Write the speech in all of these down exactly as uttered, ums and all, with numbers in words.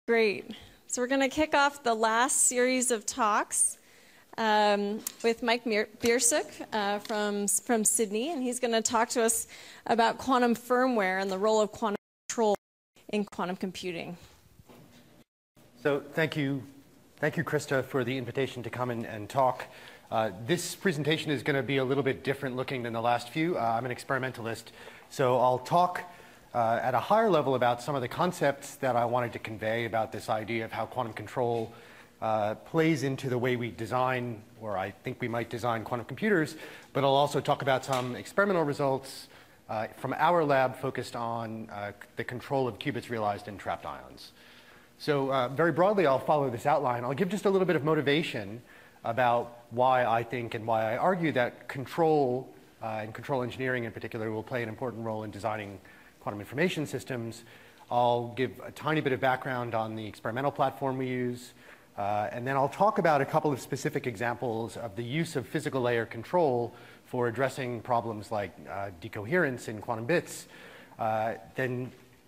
Great. So we're going to kick off the last series of talks um, with Mike Biersuk uh, from, from Sydney, and he's going to talk to us about quantum firmware and the role of quantum control in quantum computing. So thank you, thank you, Krista, for the invitation to come in and talk. Uh, this presentation is going to be a little bit different looking than the last few. Uh, I'm an experimentalist, so I'll talk Uh, at a higher level about some of the concepts that I wanted to convey about this idea of how quantum control uh, plays into the way we design, or I think we might design quantum computers, but I'll also talk about some experimental results uh, from our lab focused on uh, the control of qubits realized in trapped ions. So uh, very broadly, I'll follow this outline. I'll give just a little bit of motivation about why I think and why I argue that control, uh, and control engineering in particular, will play an important role in designing quantum information systems. I'll give a tiny bit of background on the experimental platform we use, uh, and then I'll talk about a couple of specific examples of the use of physical layer control for addressing problems like uh, decoherence in quantum bits. Uh, then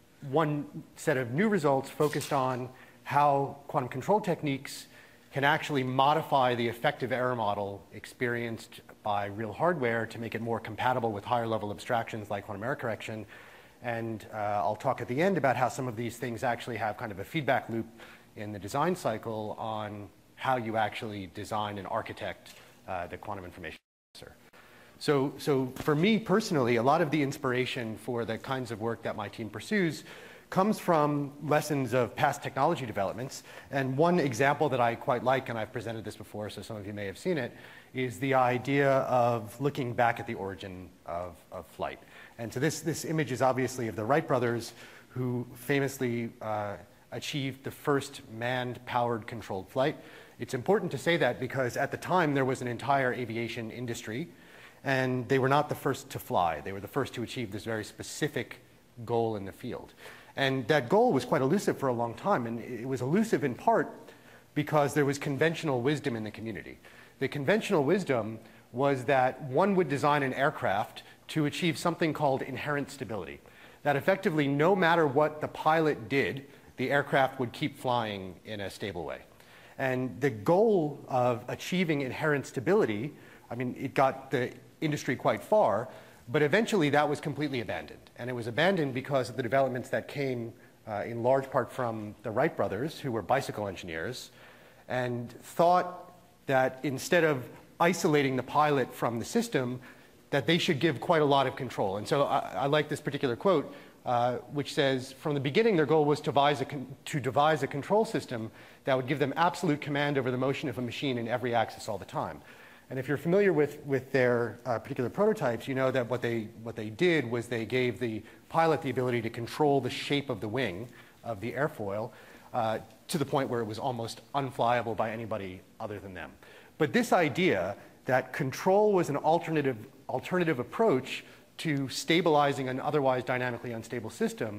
one set of new results focused on how quantum control techniques can actually modify the effective error model experienced by real hardware to make it more compatible with higher level abstractions like quantum error correction. And uh, I'll talk at the end about how some of these things actually have kind of a feedback loop in the design cycle on how you actually design and architect uh, the quantum information processor. So, so for me personally, a lot of the inspiration for the kinds of work that my team pursues comes from lessons of past technology developments. And one example that I quite like, and I've presented this before, so some of you may have seen it, is the idea of looking back at the origin of, of flight. And so this, this image is obviously of the Wright brothers, who famously uh, achieved the first manned-powered controlled flight. It's important to say that because at the time there was an entire aviation industry, and they were not the first to fly. They were the first to achieve this very specific goal in the field. And that goal was quite elusive for a long time, and it was elusive in part because there was conventional wisdom in the community. The conventional wisdom was that one would design an aircraft to achieve something called inherent stability. That effectively, no matter what the pilot did, the aircraft would keep flying in a stable way. And the goal of achieving inherent stability, I mean, it got the industry quite far, but eventually that was completely abandoned. And it was abandoned because of the developments that came uh, in large part from the Wright brothers, who were bicycle engineers, and thought that instead of isolating the pilot from the system, that they should give quite a lot of control. And so I, I like this particular quote, uh, which says, from the beginning, their goal was to devise, a to devise a control system that would give them absolute command over the motion of a machine in every axis all the time. And if you're familiar with, with their uh, particular prototypes, you know that what they, what they did was they gave the pilot the ability to control the shape of the wing of the airfoil uh, to the point where it was almost unflyable by anybody other than them. But this idea that control was an alternative, alternative approach to stabilizing an otherwise dynamically unstable system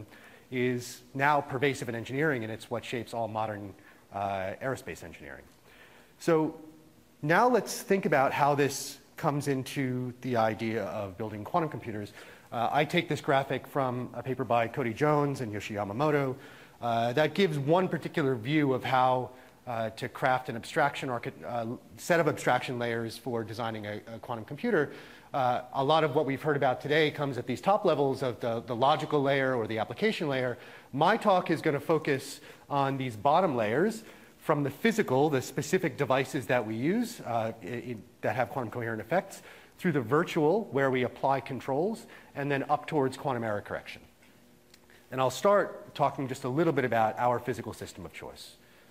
is now pervasive in engineering, and it's what shapes all modern uh, aerospace engineering. So now let's think about how this comes into the idea of building quantum computers. Uh, I take this graphic from a paper by Cody Jones and Yoshi Yamamoto uh, that gives one particular view of how Uh, to craft an abstraction or uh, set of abstraction layers for designing a, a quantum computer. Uh, a lot of what we've heard about today comes at these top levels of the, the logical layer or the application layer. My talk is going to focus on these bottom layers, from the physical, the specific devices that we use uh, it, that have quantum coherent effects, through the virtual, where we apply controls, and then up towards quantum error correction. And I'll start talking just a little bit about our physical system of choice.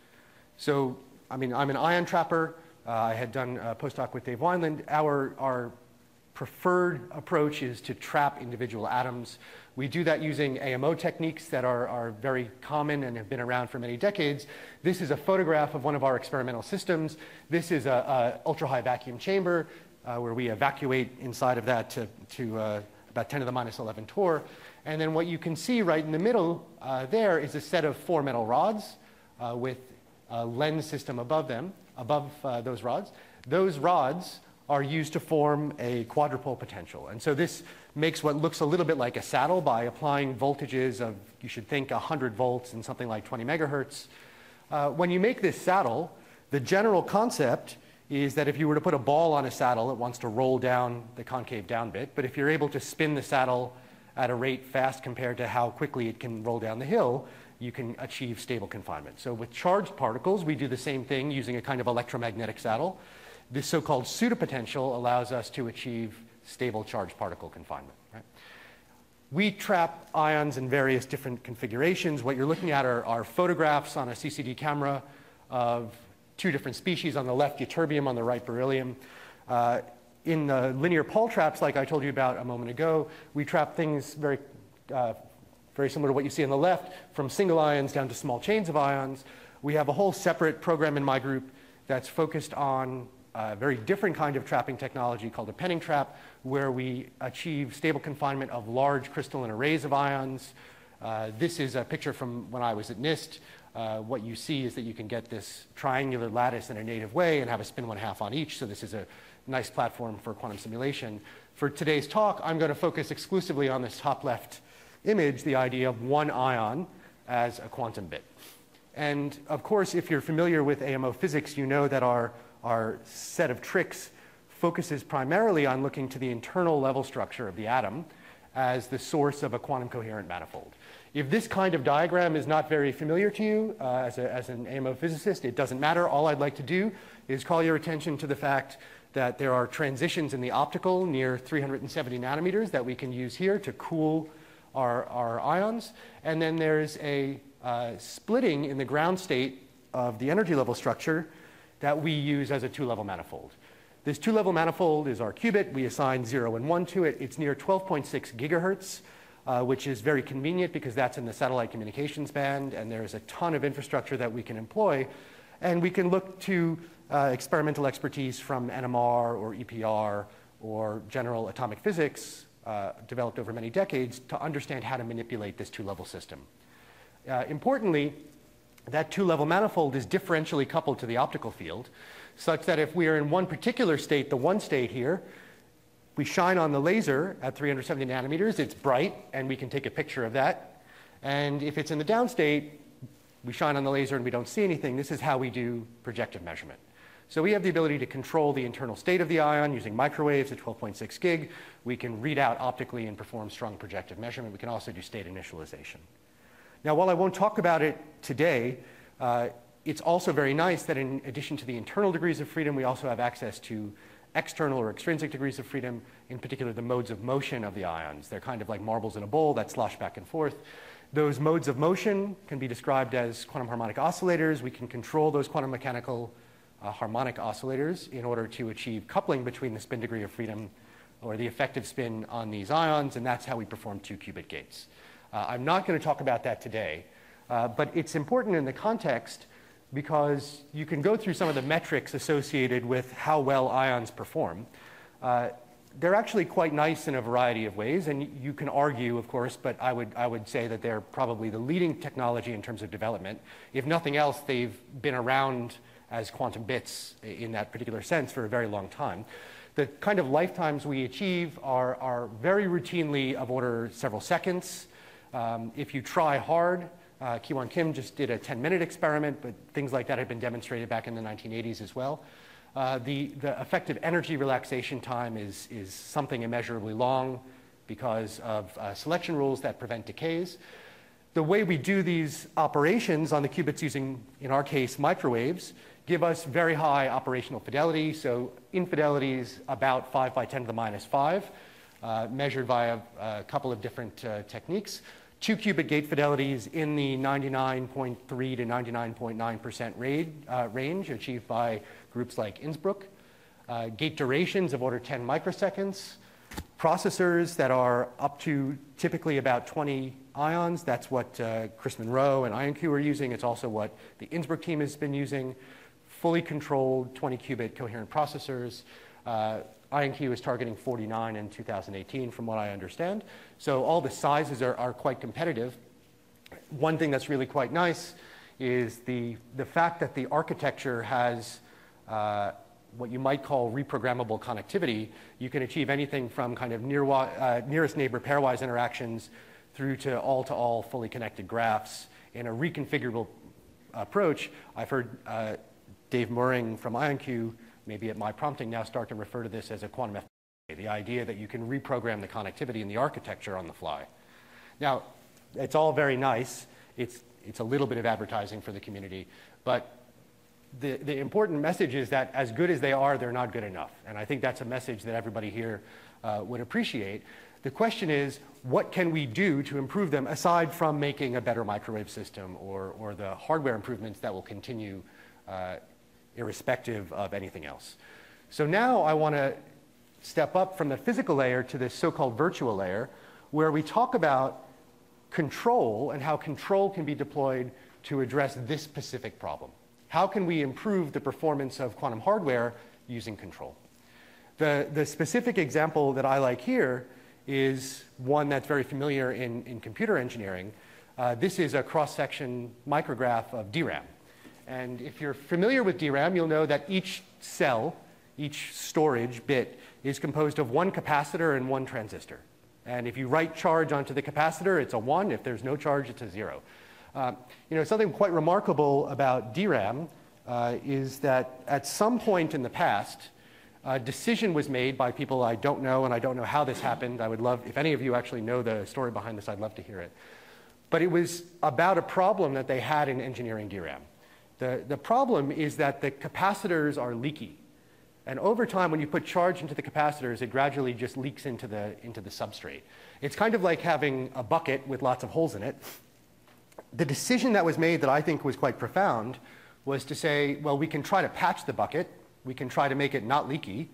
So, I mean, I'm an ion trapper. Uh, I had done a postdoc with Dave Wineland. Our, our preferred approach is to trap individual atoms. We do that using A M O techniques that are, are very common and have been around for many decades. This is a photograph of one of our experimental systems. This is a, a ultra-high vacuum chamber uh, where we evacuate inside of that to, to uh, about ten to the minus eleven torr. And then what you can see right in the middle uh, there is a set of four metal rods uh, with a lens system above them, above uh, those rods. Those rods are used to form a quadrupole potential. And so this makes what looks a little bit like a saddle by applying voltages of, you should think, one hundred volts and something like twenty megahertz. Uh, when you make this saddle, the general concept is that if you were to put a ball on a saddle, it wants to roll down the concave down bit. But if you're able to spin the saddle at a rate fast compared to how quickly it can roll down the hill, you can achieve stable confinement. So with charged particles, we do the same thing using a kind of electromagnetic saddle. This so-called pseudopotential allows us to achieve stable charged particle confinement. Right? We trap ions in various different configurations. What you're looking at are, are photographs on a C C D camera of two different species. On the left, ytterbium, on the right, beryllium. Uh, in the linear Paul traps, like I told you about a moment ago, we trap things very, uh, very similar to what you see on the left, from single ions down to small chains of ions. We have a whole separate program in my group that's focused on a very different kind of trapping technology called a penning trap, where we achieve stable confinement of large crystalline arrays of ions. Uh, this is a picture from when I was at NIST. Uh, what you see is that you can get this triangular lattice in a native way and have a spin one half on each. So this is a nice platform for quantum simulation. For today's talk, I'm going to focus exclusively on this top left image, the idea of one ion as a quantum bit. And of course, if you're familiar with A M O physics, you know that our Our set of tricks focuses primarily on looking to the internal level structure of the atom as the source of a quantum coherent manifold. If this kind of diagram is not very familiar to you uh, as, a, as an A M O physicist, it doesn't matter. All I'd like to do is call your attention to the fact that there are transitions in the optical near three hundred seventy nanometers that we can use here to cool our, our ions. And then there's a uh, splitting in the ground state of the energy level structure that we use as a two-level manifold. This two-level manifold is our qubit. We assign zero and one to it. It's near twelve point six gigahertz, uh, which is very convenient because that's in the satellite communications band, and there's a ton of infrastructure that we can employ. And we can look to uh, experimental expertise from N M R or E P R or general atomic physics uh, developed over many decades to understand how to manipulate this two-level system. Uh, importantly, that two-level manifold is differentially coupled to the optical field, such that if we are in one particular state, the one state here, we shine on the laser at three hundred seventy nanometers, it's bright, and we can take a picture of that. And if it's in the down state, we shine on the laser and we don't see anything. This is how we do projective measurement. So we have the ability to control the internal state of the ion using microwaves at twelve point six gig. We can read out optically and perform strong projective measurement. We can also do state initialization. Now, while I won't talk about it today, uh, it's also very nice that in addition to the internal degrees of freedom, we also have access to external or extrinsic degrees of freedom, in particular the modes of motion of the ions. They're kind of like marbles in a bowl that slosh back and forth. Those modes of motion can be described as quantum harmonic oscillators. We can control those quantum mechanical uh, harmonic oscillators in order to achieve coupling between the spin degree of freedom or the effective spin on these ions, and that's how we perform two qubit gates. Uh, I'm not going to talk about that today, uh, but it's important in the context because you can go through some of the metrics associated with how well ions perform. Uh, they're actually quite nice in a variety of ways, and you can argue, of course, but I would, I would say that they're probably the leading technology in terms of development. If nothing else, they've been around as quantum bits in that particular sense for a very long time. The kind of lifetimes we achieve are, are very routinely of order several seconds. Um, if you try hard, uh, Ki-Hwan Kim just did a ten minute experiment, but things like that had been demonstrated back in the nineteen eighties as well. Uh, the, the effective energy relaxation time is, is something immeasurably long because of uh, selection rules that prevent decays. The way we do these operations on the qubits using, in our case, microwaves, give us very high operational fidelity. So infidelities about five by ten to the minus five, uh, measured via a couple of different uh, techniques. Two qubit gate fidelities in the ninety-nine point three to ninety-nine point nine percent uh, range achieved by groups like Innsbruck. Uh, gate durations of order ten microseconds. Processors that are up to typically about twenty ions. That's what uh, Chris Monroe and IonQ are using. It's also what the Innsbruck team has been using. Fully controlled twenty qubit coherent processors. Uh, IonQ is targeting forty-nine in two thousand eighteen, from what I understand. So all the sizes are, are quite competitive. One thing that's really quite nice is the, the fact that the architecture has uh, what you might call reprogrammable connectivity, you can achieve anything from kind of near, uh, nearest neighbor pairwise interactions through to all-to-all fully connected graphs in a reconfigurable approach. I've heard uh, Dave Mooring from IonQ, maybe at my prompting now, start to refer to this as a quantum F P G A, the idea that you can reprogram the connectivity in the architecture on the fly. Now, it's all very nice. It's, it's a little bit of advertising for the community, but the, the important message is that as good as they are, they're not good enough. And I think that's a message that everybody here uh, would appreciate. The question is, what can we do to improve them aside from making a better microwave system or, or the hardware improvements that will continue uh, irrespective of anything else? So now I want to step up from the physical layer to this so-called virtual layer, where we talk about control and how control can be deployed to address this specific problem. How can we improve the performance of quantum hardware using control? The, the specific example that I like here is one that's very familiar in, in computer engineering. Uh, this is a cross-section micrograph of D RAM. And if you're familiar with D RAM, you'll know that each cell, each storage bit, is composed of one capacitor and one transistor. And if you write charge onto the capacitor, it's a one. If there's no charge, it's a zero. Uh, you know, something quite remarkable about D RAM uh, is that at some point in the past, a decision was made by people I don't know, and I don't know how this happened. I would love, if any of you actually know the story behind this, I'd love to hear it. But it was about a problem that they had in engineering D RAM. The, the problem is that the capacitors are leaky. And over time, when you put charge into the capacitors, it gradually just leaks into the, into the substrate. It's kind of like having a bucket with lots of holes in it. The decision that was made that I think was quite profound was to say, well, we can try to patch the bucket. We can try to make it not leaky.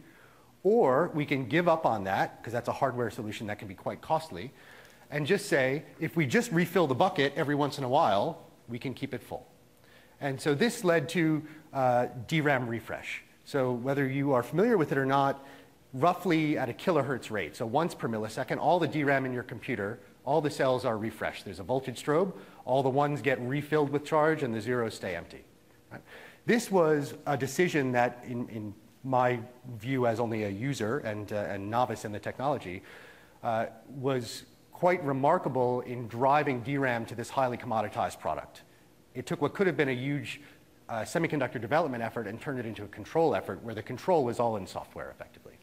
Or we can give up on that, because that's a hardware solution that can be quite costly, and just say, if we just refill the bucket every once in a while, we can keep it full. And so this led to uh, D RAM refresh. So whether you are familiar with it or not, roughly at a kilohertz rate, so once per millisecond, all the D RAM in your computer, all the cells are refreshed. There's a voltage strobe. All the ones get refilled with charge, and the zeros stay empty. Right? This was a decision that, in, in my view as only a user and, uh, and novice in the technology, uh, was quite remarkable in driving D RAM to this highly commoditized product. It took what could have been a huge uh, semiconductor development effort and turned it into a control effort where the control was all in software effectively.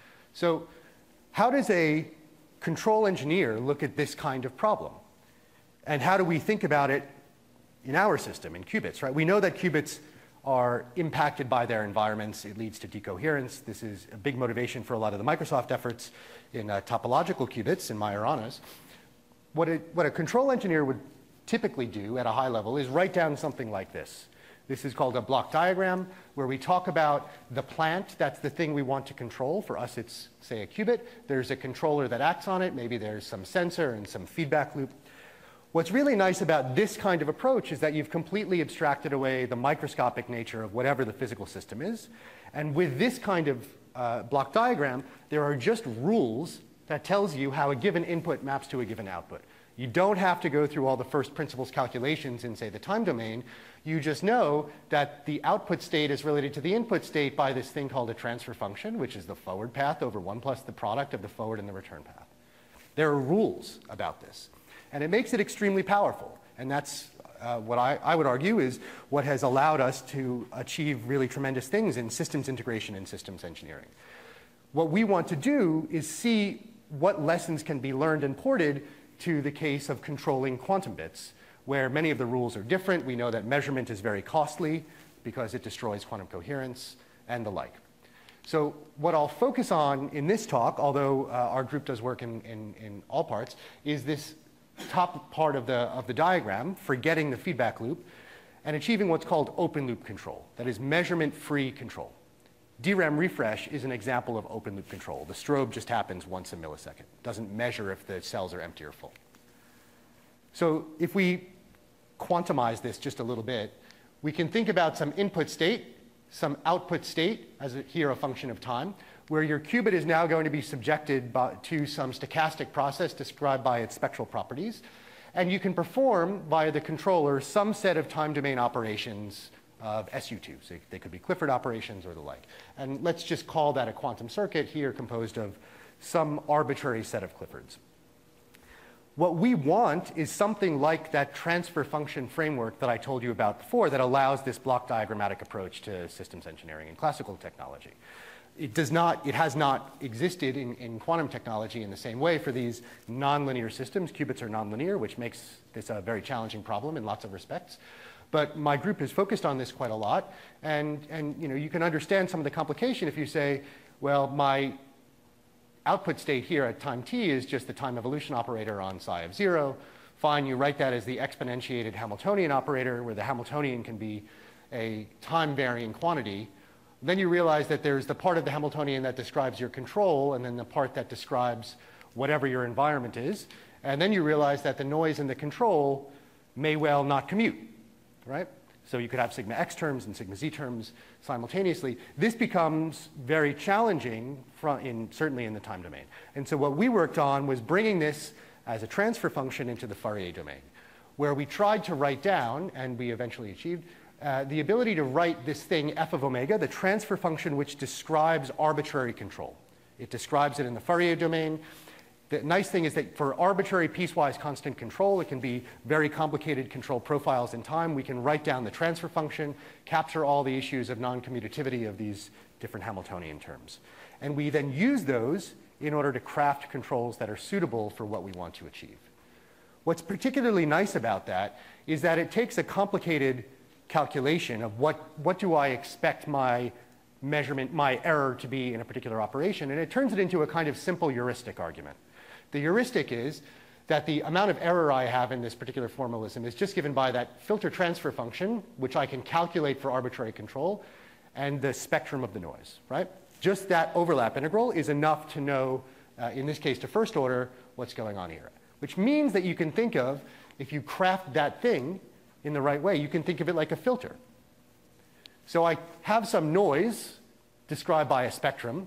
So how does a control engineer look at this kind of problem? And how do we think about it in our system, in qubits, right? We know that qubits are impacted by their environments. It leads to decoherence. This is a big motivation for a lot of the Microsoft efforts in uh, topological qubits, in Majoranas. What a, what a control engineer would typically do at a high level is write down something like this. This is called a block diagram, where we talk about the plant. That's the thing we want to control. For us, it's, say, a qubit. There's a controller that acts on it. Maybe there's some sensor and some feedback loop. What's really nice about this kind of approach is that you've completely abstracted away the microscopic nature of whatever the physical system is. And with this kind of uh, block diagram, there are just rules that tells you how a given input maps to a given output. You don't have to go through all the first principles calculations in, say, the time domain. You just know that the output state is related to the input state by this thing called a transfer function, which is the forward path over one plus the product of the forward and the return path. There are rules about this. And it makes it extremely powerful. And that's uh, what I, I would argue is what has allowed us to achieve really tremendous things in systems integration and systems engineering. What we want to do is see what lessons can be learned and ported to the case of controlling quantum bits, where many of the rules are different. We know that measurement is very costly because it destroys quantum coherence and the like. So what I'll focus on in this talk, although uh, our group does work in, in, in all parts, is this top part of the, of the diagram, forgetting the feedback loop, and achieving what's called open loop control, that is measurement-free control. D RAM refresh is an example of open loop control. The strobe just happens once a millisecond. It doesn't measure if the cells are empty or full. So if we quantize this just a little bit, we can think about some input state, some output state, as a, here a function of time, where your qubit is now going to be subjected by, to some stochastic process described by its spectral properties. And you can perform via the controller some set of time domain operations of S U two. So they could be Clifford operations or the like. And let's just call that a quantum circuit here composed of some arbitrary set of Cliffords. What we want is something like that transfer function framework that I told you about before that allows this block diagrammatic approach to systems engineering and classical technology. It does not, it has not existed in, in quantum technology in the same way for these nonlinear systems. Qubits are nonlinear, which makes this a very challenging problem in lots of respects. But my group has focused on this quite a lot. And, and you know, you can understand some of the complication if you say, well, my output state here at time t is just the time evolution operator on psi of zero. Fine, you write that as the exponentiated Hamiltonian operator, where the Hamiltonian can be a time-varying quantity. Then you realize that there's the part of the Hamiltonian that describes your control, and then the part that describes whatever your environment is. And then you realize that the noise and the control may well not commute, right? So you could have sigma x terms and sigma z terms simultaneously. This becomes very challenging, from in, certainly in the time domain. And so what we worked on was bringing this as a transfer function into the Fourier domain, where we tried to write down, and we eventually achieved, uh, the ability to write this thing f of omega, the transfer function which describes arbitrary control. It describes it in the Fourier domain. The nice thing is that for arbitrary piecewise constant control, it can be very complicated control profiles in time. We can write down the transfer function, capture all the issues of non-commutativity of these different Hamiltonian terms. And we then use those in order to craft controls that are suitable for what we want to achieve. What's particularly nice about that is that it takes a complicated calculation of what, what do I expect my measurement, my error to be in a particular operation, and it turns it into a kind of simple heuristic argument. The heuristic is that the amount of error I have in this particular formalism is just given by that filter transfer function, which I can calculate for arbitrary control, and the spectrum of the noise, right? Just that overlap integral is enough to know, uh, in this case to first order, what's going on here. Which means that you can think of, if you craft that thing in the right way, you can think of it like a filter. So I have some noise described by a spectrum.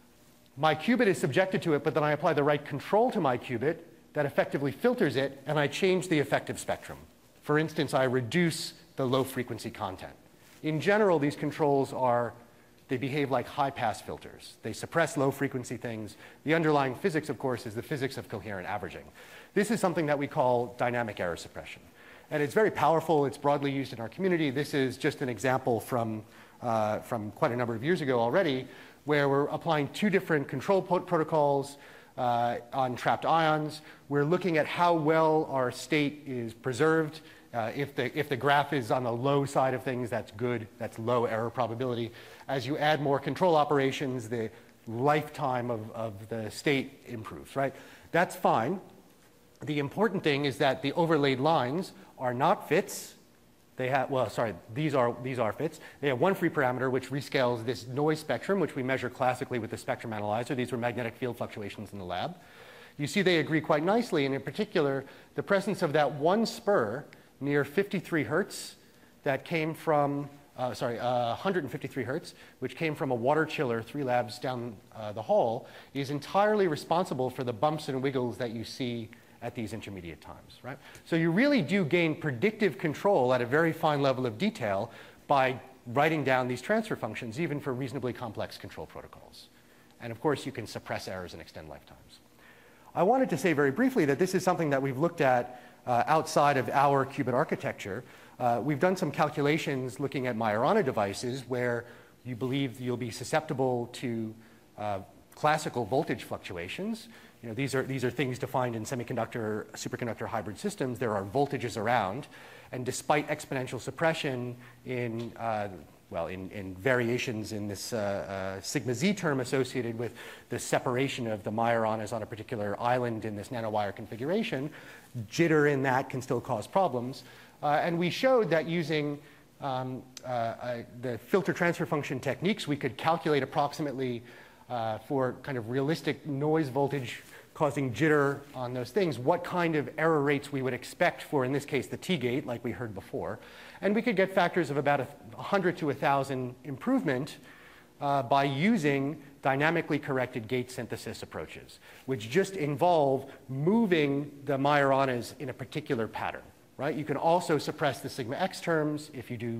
My qubit is subjected to it, but then I apply the right control to my qubit that effectively filters it, and I change the effective spectrum. For instance, I reduce the low frequency content. In general, these controls are, they behave like high-pass filters. They suppress low frequency things. The underlying physics, of course, is the physics of coherent averaging. This is something that we call dynamic error suppression. And it's very powerful. It's broadly used in our community. This is just an example from, uh, from quite a number of years ago already, where we're applying two different control protocols uh, on trapped ions. We're looking at how well our state is preserved. Uh, if, the, if the graph is on the low side of things, that's good. That's low error probability. As you add more control operations, the lifetime of, of the state improves, right? That's fine. The important thing is that the overlaid lines are not fits. They have, well, sorry, these are, these are fits. They have one free parameter which rescales this noise spectrum, which we measure classically with the spectrum analyzer. These were magnetic field fluctuations in the lab. You see they agree quite nicely, and in particular, the presence of that one spur near fifty-three hertz that came from, uh, sorry, uh, one hundred fifty-three hertz, which came from a water chiller three labs down uh, the hall, is entirely responsible for the bumps and wiggles that you see at these intermediate times, right? So you really do gain predictive control at a very fine level of detail by writing down these transfer functions, even for reasonably complex control protocols. And of course, you can suppress errors and extend lifetimes. I wanted to say very briefly that this is something that we've looked at uh, outside of our qubit architecture. Uh, we've done some calculations looking at Majorana devices where you believe you'll be susceptible to uh, classical voltage fluctuations. You know, these are, these are things defined in semiconductor, superconductor hybrid systems. There are voltages around. And despite exponential suppression in, uh, well, in, in variations in this uh, uh, sigma z term associated with the separation of the Majoranas on a particular island in this nanowire configuration, jitter in that can still cause problems. Uh, and we showed that using um, uh, uh, the filter transfer function techniques, we could calculate approximately Uh, for kind of realistic noise voltage causing jitter on those things, what kind of error rates we would expect for, in this case, the T-gate, like we heard before. And we could get factors of about one hundred to one thousand improvement uh, by using dynamically corrected gate synthesis approaches, which just involve moving the Majoranas in a particular pattern, right? You can also suppress the sigma x terms if you do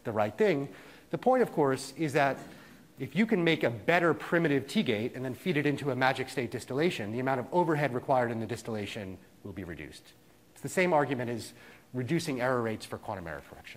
the right thing. The point, of course, is that if you can make a better primitive T-gate and then feed it into a magic state distillation, the amount of overhead required in the distillation will be reduced. It's the same argument as reducing error rates for quantum error correction.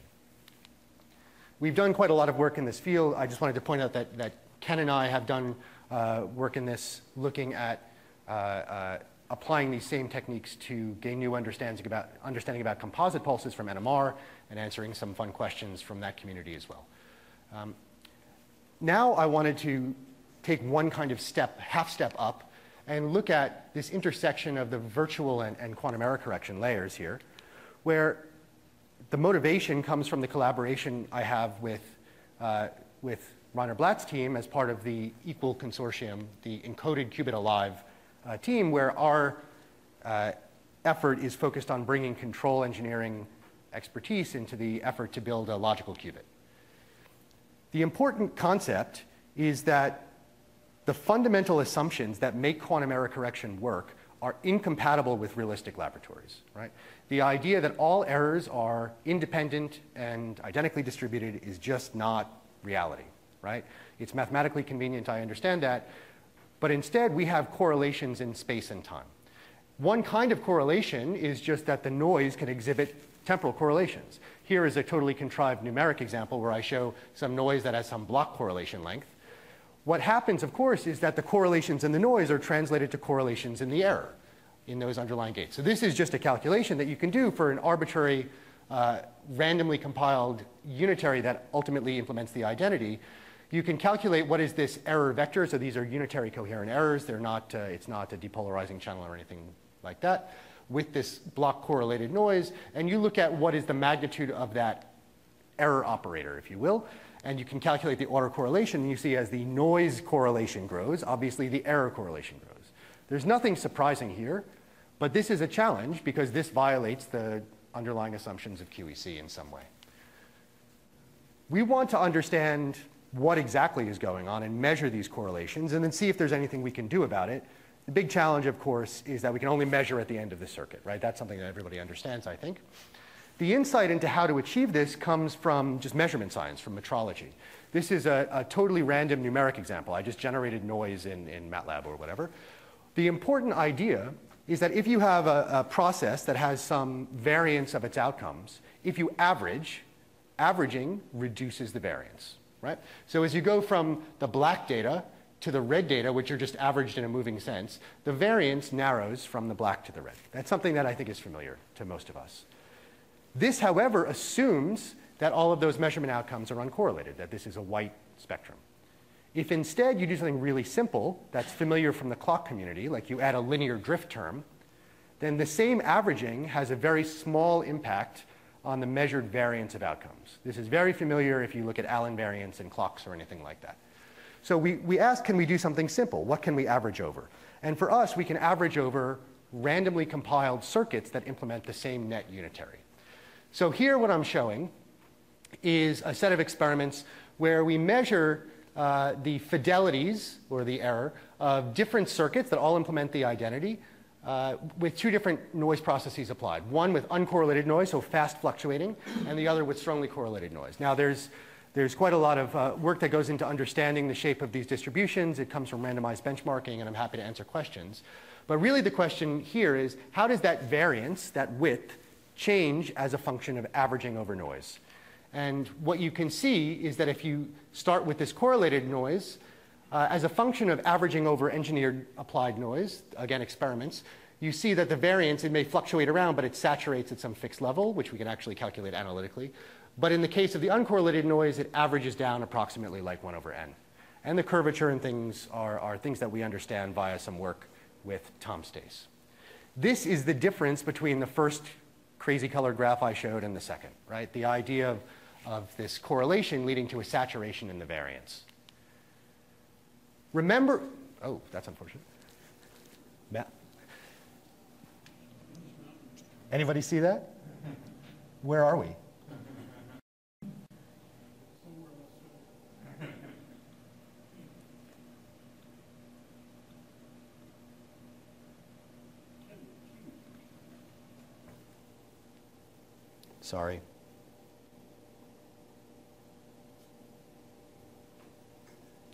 We've done quite a lot of work in this field. I just wanted to point out that, that Ken and I have done uh, work in this looking at uh, uh, applying these same techniques to gain new understanding about, understanding about composite pulses from N M R and answering some fun questions from that community as well. Um, now I wanted to take one kind of step, half step up, and look at this intersection of the virtual and, and quantum error correction layers here, where the motivation comes from the collaboration I have with, uh, with Rainer Blatt's team as part of the Equal Consortium, the Encoded Qubit Alive uh, team, where our uh, effort is focused on bringing control engineering expertise into the effort to build a logical qubit. The important concept is that the fundamental assumptions that make quantum error correction work are incompatible with realistic laboratories, right? The idea that all errors are independent and identically distributed is just not reality, right? It's mathematically convenient, I understand that, but instead we have correlations in space and time. One kind of correlation is just that the noise can exhibit temporal correlations. Here is a totally contrived numeric example where I show some noise that has some block correlation length. What happens, of course, is that the correlations in the noise are translated to correlations in the error in those underlying gates. So this is just a calculation that you can do for an arbitrary, uh, randomly compiled unitary that ultimately implements the identity. You can calculate what is this error vector. So these are unitary coherent errors. They're not, uh, it's not a depolarizing channel or anything like that, with this block correlated noise. And you look at what is the magnitude of that error operator, if you will. And you can calculate the autocorrelation. And you see as the noise correlation grows, obviously the error correlation grows. There's nothing surprising here, but this is a challenge because this violates the underlying assumptions of Q E C in some way. We want to understand what exactly is going on and measure these correlations and then see if there's anything we can do about it. The big challenge, of course, is that we can only measure at the end of the circuit, right? That's something that everybody understands, I think. The insight into how to achieve this comes from just measurement science, from metrology. This is a, a totally random numeric example. I just generated noise in, in MATLAB or whatever. The important idea is that if you have a, a process that has some variance of its outcomes, if you average, averaging reduces the variance, right? So as you go from the black data to the red data, which are just averaged in a moving sense, the variance narrows from the black to the red. That's something that I think is familiar to most of us. This, however, assumes that all of those measurement outcomes are uncorrelated, that this is a white spectrum. If instead you do something really simple that's familiar from the clock community, like you add a linear drift term, then the same averaging has a very small impact on the measured variance of outcomes. This is very familiar if you look at Allen variance in clocks or anything like that. So we, we asked, can we do something simple? What can we average over? And for us, we can average over randomly compiled circuits that implement the same net unitary. So here what I'm showing is a set of experiments where we measure uh, the fidelities, or the error, of different circuits that all implement the identity uh, with two different noise processes applied. One with uncorrelated noise, so fast fluctuating, and the other with strongly correlated noise. Now there's, there's quite a lot of uh, work that goes into understanding the shape of these distributions. It comes from randomized benchmarking, and I'm happy to answer questions. But really the question here is, how does that variance, that width, change as a function of averaging over noise? And what you can see is that if you start with this correlated noise, uh, as a function of averaging over engineered applied noise, again, experiments, you see that the variance, it may fluctuate around, but it saturates at some fixed level, which we can actually calculate analytically. But in the case of the uncorrelated noise, it averages down approximately like one over n. And the curvature and things are, are things that we understand via some work with Tom Stace. This is the difference between the first crazy colored graph I showed and the second, right? The idea of, of this correlation leading to a saturation in the variance. Remember, oh, that's unfortunate. Matt? Anybody see that? Where are we? Sorry.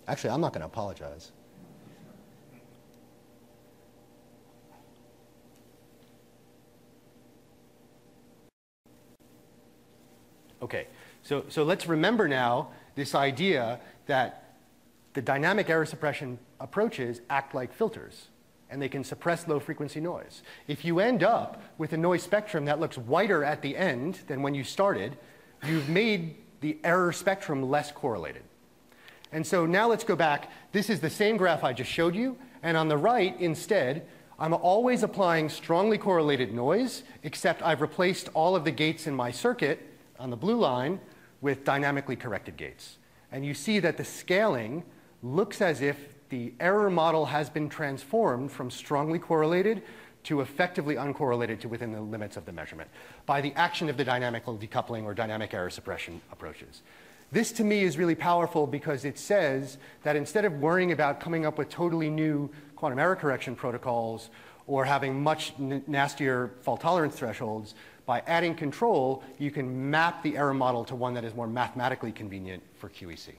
Actually, I'm not going to apologize. Okay, so, so let's remember now this idea that the dynamic error suppression approaches act like filters, and they can suppress low-frequency noise. If you end up with a noise spectrum that looks whiter at the end than when you started, you've made the error spectrum less correlated. And so now let's go back. This is the same graph I just showed you, and on the right, instead, I'm always applying strongly correlated noise, except I've replaced all of the gates in my circuit on the blue line with dynamically corrected gates. And you see that the scaling looks as if the error model has been transformed from strongly correlated to effectively uncorrelated to within the limits of the measurement by the action of the dynamical decoupling or dynamic error suppression approaches. This to me is really powerful because it says that instead of worrying about coming up with totally new quantum error correction protocols or having much nastier fault tolerance thresholds, by adding control, you can map the error model to one that is more mathematically convenient for Q E C.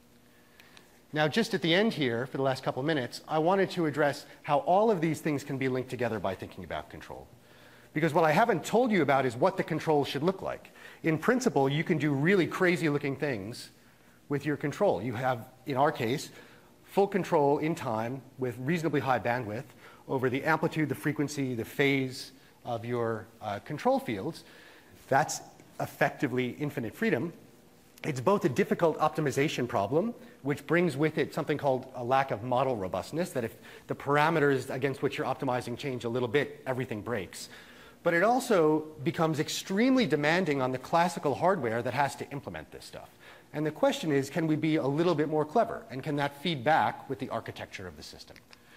Now, just at the end here, for the last couple of minutes, I wanted to address how all of these things can be linked together by thinking about control. Because what I haven't told you about is what the control should look like. In principle, you can do really crazy-looking things with your control. You have, in our case, full control in time with reasonably high bandwidth over the amplitude, the frequency, the phase of your uh, control fields. That's effectively infinite freedom. It's both a difficult optimization problem, which brings with it something called a lack of model robustness, that if the parameters against which you're optimizing change a little bit, everything breaks. But it also becomes extremely demanding on the classical hardware that has to implement this stuff. And the question is, can we be a little bit more clever? And can that feed back with the architecture of the system?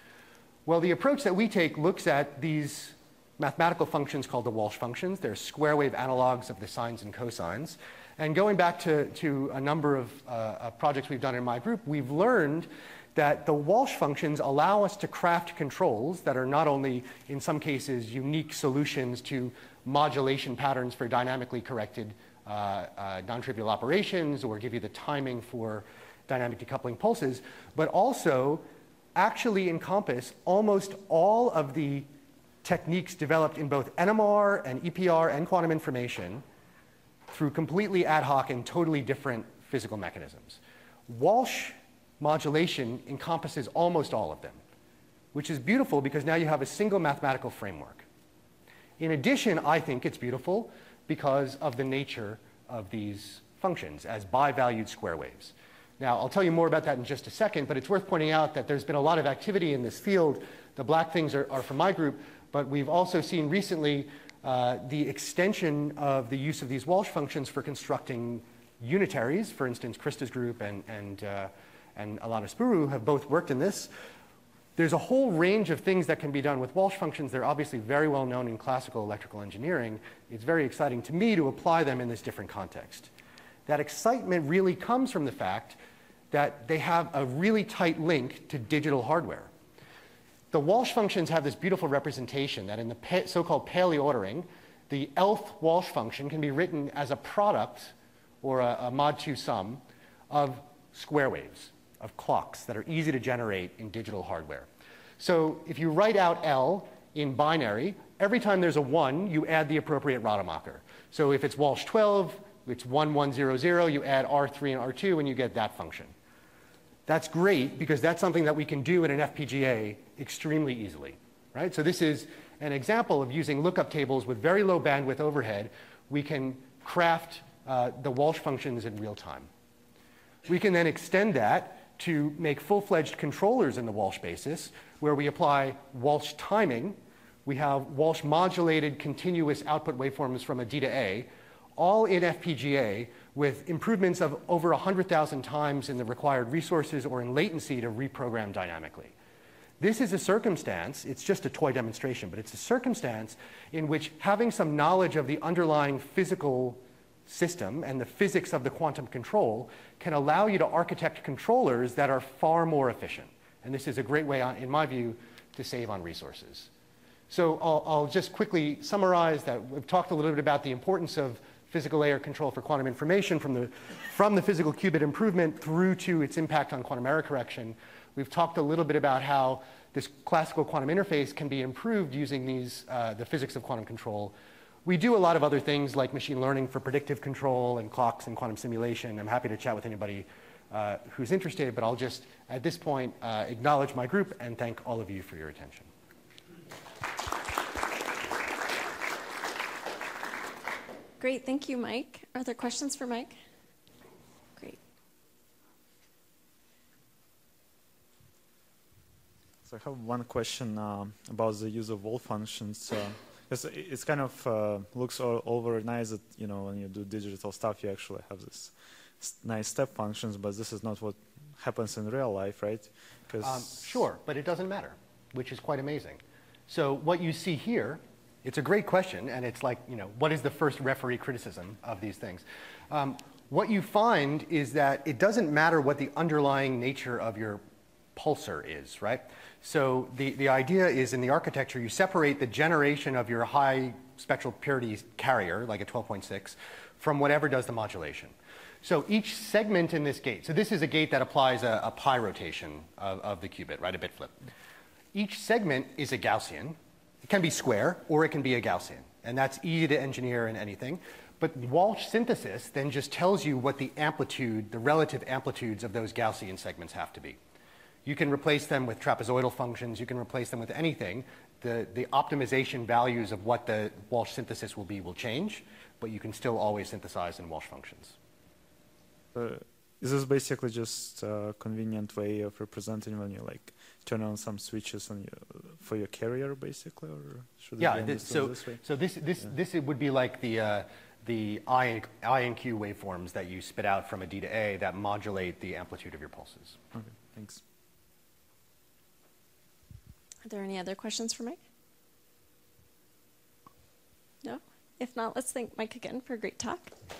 Well, the approach that we take looks at these mathematical functions called the Walsh functions. They're square wave analogs of the sines and cosines. And going back to, to a number of uh, projects we've done in my group, we've learned that the Walsh functions allow us to craft controls that are not only, in some cases, unique solutions to modulation patterns for dynamically corrected uh, uh, non-trivial operations or give you the timing for dynamic decoupling pulses, but also actually encompass almost all of the techniques developed in both N M R and E P R and quantum information through completely ad hoc and totally different physical mechanisms. Walsh modulation encompasses almost all of them, which is beautiful because now you have a single mathematical framework. In addition, I think it's beautiful because of the nature of these functions as bi-valued square waves. Now, I'll tell you more about that in just a second, but it's worth pointing out that there's been a lot of activity in this field. The black things are, are from my group, but we've also seen recently uh, the extension of the use of these Walsh functions for constructing unitaries. For instance, Krista's group and, and, uh, and Alana Spuru have both worked in this. There's a whole range of things that can be done with Walsh functions. They're obviously very well known in classical electrical engineering. It's very exciting to me to apply them in this different context. That excitement really comes from the fact that they have a really tight link to digital hardware. The Walsh functions have this beautiful representation that in the so-called Paley ordering, the Elf Walsh function can be written as a product or a, a mod two sum of square waves, of clocks that are easy to generate in digital hardware. So if you write out L in binary, every time there's a one, you add the appropriate Rademacher. So if it's Walsh twelve, it's one one zero zero, you add R three and R two, and you get that function. That's great because that's something that we can do in an F P G A extremely easily, right? So this is an example of using lookup tables with very low bandwidth overhead. We can craft uh, the Walsh functions in real time. We can then extend that to make full-fledged controllers in the Walsh basis, where we apply Walsh timing. We have Walsh modulated continuous output waveforms from a D to A, all in F P G A with improvements of over one hundred thousand times in the required resources or in latency to reprogram dynamically. This is a circumstance, it's just a toy demonstration, but it's a circumstance in which having some knowledge of the underlying physical system and the physics of the quantum control can allow you to architect controllers that are far more efficient. And this is a great way, in my view, to save on resources. So I'll, I'll just quickly summarize that we've talked a little bit about the importance of physical layer control for quantum information from the, from the physical qubit improvement through to its impact on quantum error correction. We've talked a little bit about how this classical quantum interface can be improved using these, uh, the physics of quantum control. We do a lot of other things like machine learning for predictive control and clocks and quantum simulation. I'm happy to chat with anybody uh, who's interested, but I'll just, at this point, uh, acknowledge my group and thank all of you for your attention. Great, thank you, Mike. Are there questions for Mike? Great. So I have one question uh, about the use of wall functions. Uh, because it's kind of uh, looks all, all very nice that, you know, when you do digital stuff, you actually have this nice step functions, but this is not what happens in real life, right? Um, sure, but it doesn't matter, which is quite amazing. So what you see here, it's a great question, and it's like, you know, what is the first referee criticism of these things? Um, what you find is that it doesn't matter what the underlying nature of your pulsar is, right? So the, the idea is in the architecture, you separate the generation of your high spectral purity carrier, like a twelve point six, from whatever does the modulation. So each segment in this gate, so this is a gate that applies a, a pi rotation of, of the qubit, right, a bit flip. Each segment is a Gaussian. It can be square, or it can be a Gaussian. And that's easy to engineer in anything. But Walsh synthesis then just tells you what the amplitude, the relative amplitudes of those Gaussian segments have to be. You can replace them with trapezoidal functions. You can replace them with anything. The, the optimization values of what the Walsh synthesis will be will change, but you can still always synthesize in Walsh functions. Uh, is this basically just a convenient way of representing when you like turn on some switches on your, for your carrier, basically, or should yeah, it be this, so this way? so this this yeah. this it would be like the uh, the I and, I and Q waveforms that you spit out from a D to A that modulate the amplitude of your pulses. Okay, thanks. Are there any other questions for Mike? No? If not, let's thank Mike again for a great talk.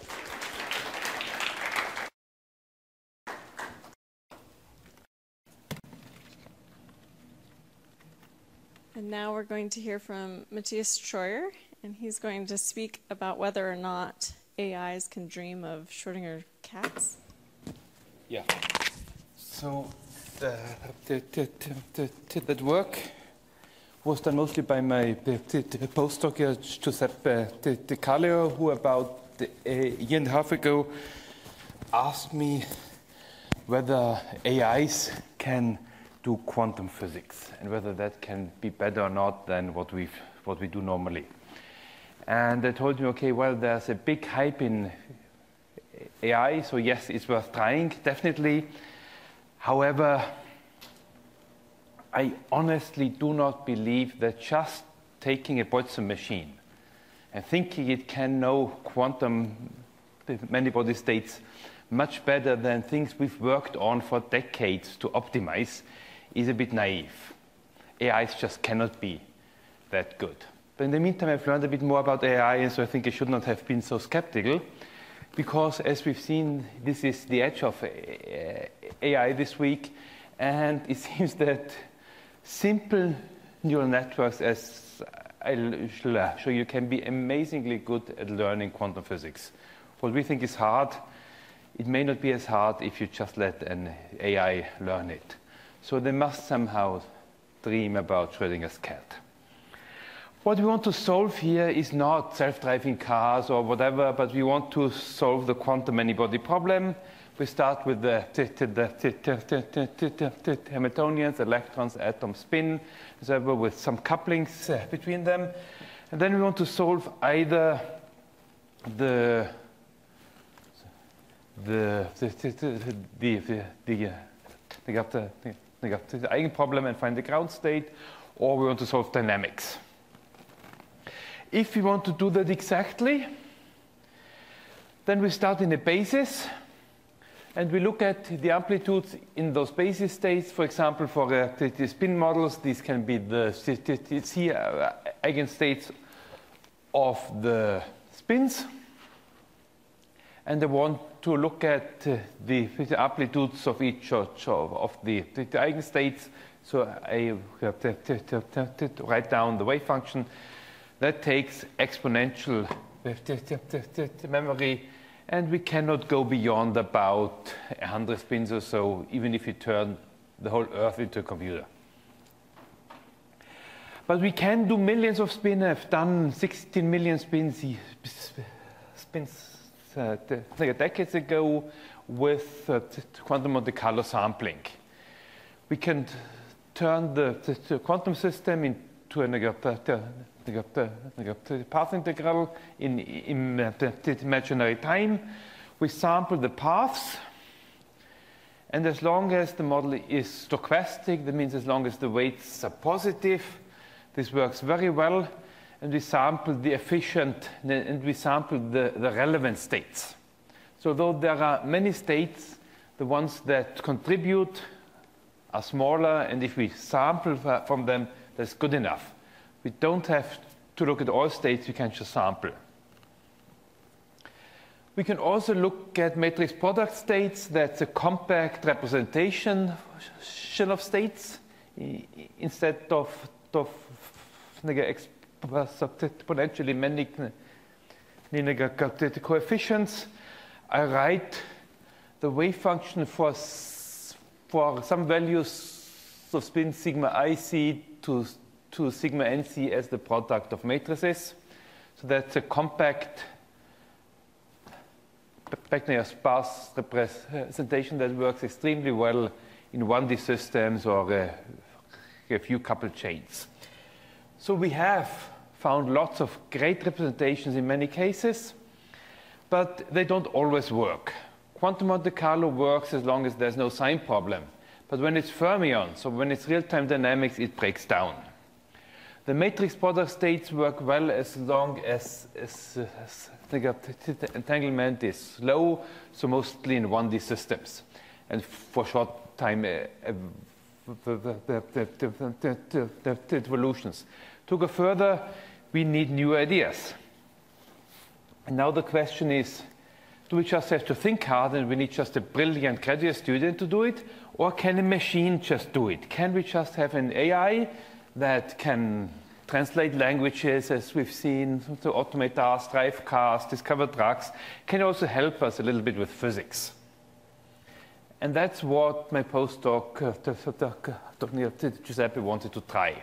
And now we're going to hear from Matthias Scheuer, and he's going to speak about whether or not A Is can dream of Schrödinger cats. Yeah. So the, the, the, the, the, that work was done mostly by my the, the, the postdoc Giuseppe De, De Callio, who about a year and a half ago asked me whether A Is can do quantum physics and whether that can be better or not than what we what we do normally. And they told me, okay, well, there's a big hype in A I, so yes, it's worth trying, definitely. However, I honestly do not believe that just taking a Boltzmann machine and thinking it can know quantum many-body states much better than things we've worked on for decades to optimize is a bit naive. A Is just cannot be that good. But in the meantime, I've learned a bit more about A I, and so I think I should not have been so skeptical, because as we've seen, this is the edge of A I this week, and it seems that simple neural networks, as I'll show you, can be amazingly good at learning quantum physics. What we think is hard, it may not be as hard if you just let an A I learn it. So they must somehow dream about Schrödinger's cat. What we want to solve here is not self-driving cars or whatever, but we want to solve the quantum many-body problem. We start with the Hamiltonians, electrons, atoms, spin, with some couplings between them. And then we want to solve either the the the the the the the the eigenproblem and find the ground state, or we want to solve dynamics. If we want to do that exactly, then we start in a basis, and we look at the amplitudes in those basis states. For example, for uh, the, the spin models, these can be the C uh, eigenstates of the spins. And I want to look at uh, the, the amplitudes of each of, of the, the, the eigenstates. So I have to, to, to, to, to write down the wave function. That takes exponential memory, and we cannot go beyond about one hundred spins or so, even if you turn the whole Earth into a computer. But we can do millions of spins. I've done sixteen million spins, spins uh, like decades ago with uh, quantum Monte Carlo sampling. We can turn the, the, the quantum system into a path integral in, in uh, the imaginary time. We sample the paths, and as long as the model is stochastic, that means as long as the weights are positive, this works very well, and we sample the efficient, and we sample the, the relevant states. So though there are many states, the ones that contribute are smaller, and if we sample from them, that's good enough. We don't have to look at all states, we can just sample. We can also look at matrix product states. That's a compact representation of states instead of, of exponentially many coefficients. I write the wave function for, for some values of spin sigma ic to, to sigma nc as the product of matrices. So that's a compact sparse representation that works extremely well in one D systems or a, a few coupled chains. So we have found lots of great representations in many cases, but they don't always work. Quantum Monte Carlo works as long as there's no sign problem. But when it's fermion, so when it's real-time dynamics, it breaks down. The matrix product states work well as long as, as, as the entanglement is low, so mostly in one D systems. And for short time uh, evolutions. To go further, we need new ideas. And now the question is, do we just have to think hard and we need just a brilliant graduate student to do it? Or can a machine just do it? Can we just have an A I that can translate languages, as we've seen, to automate tasks, drive cars, discover drugs, can also help us a little bit with physics? And that's what my postdoc, uh, Giuseppe, wanted to try.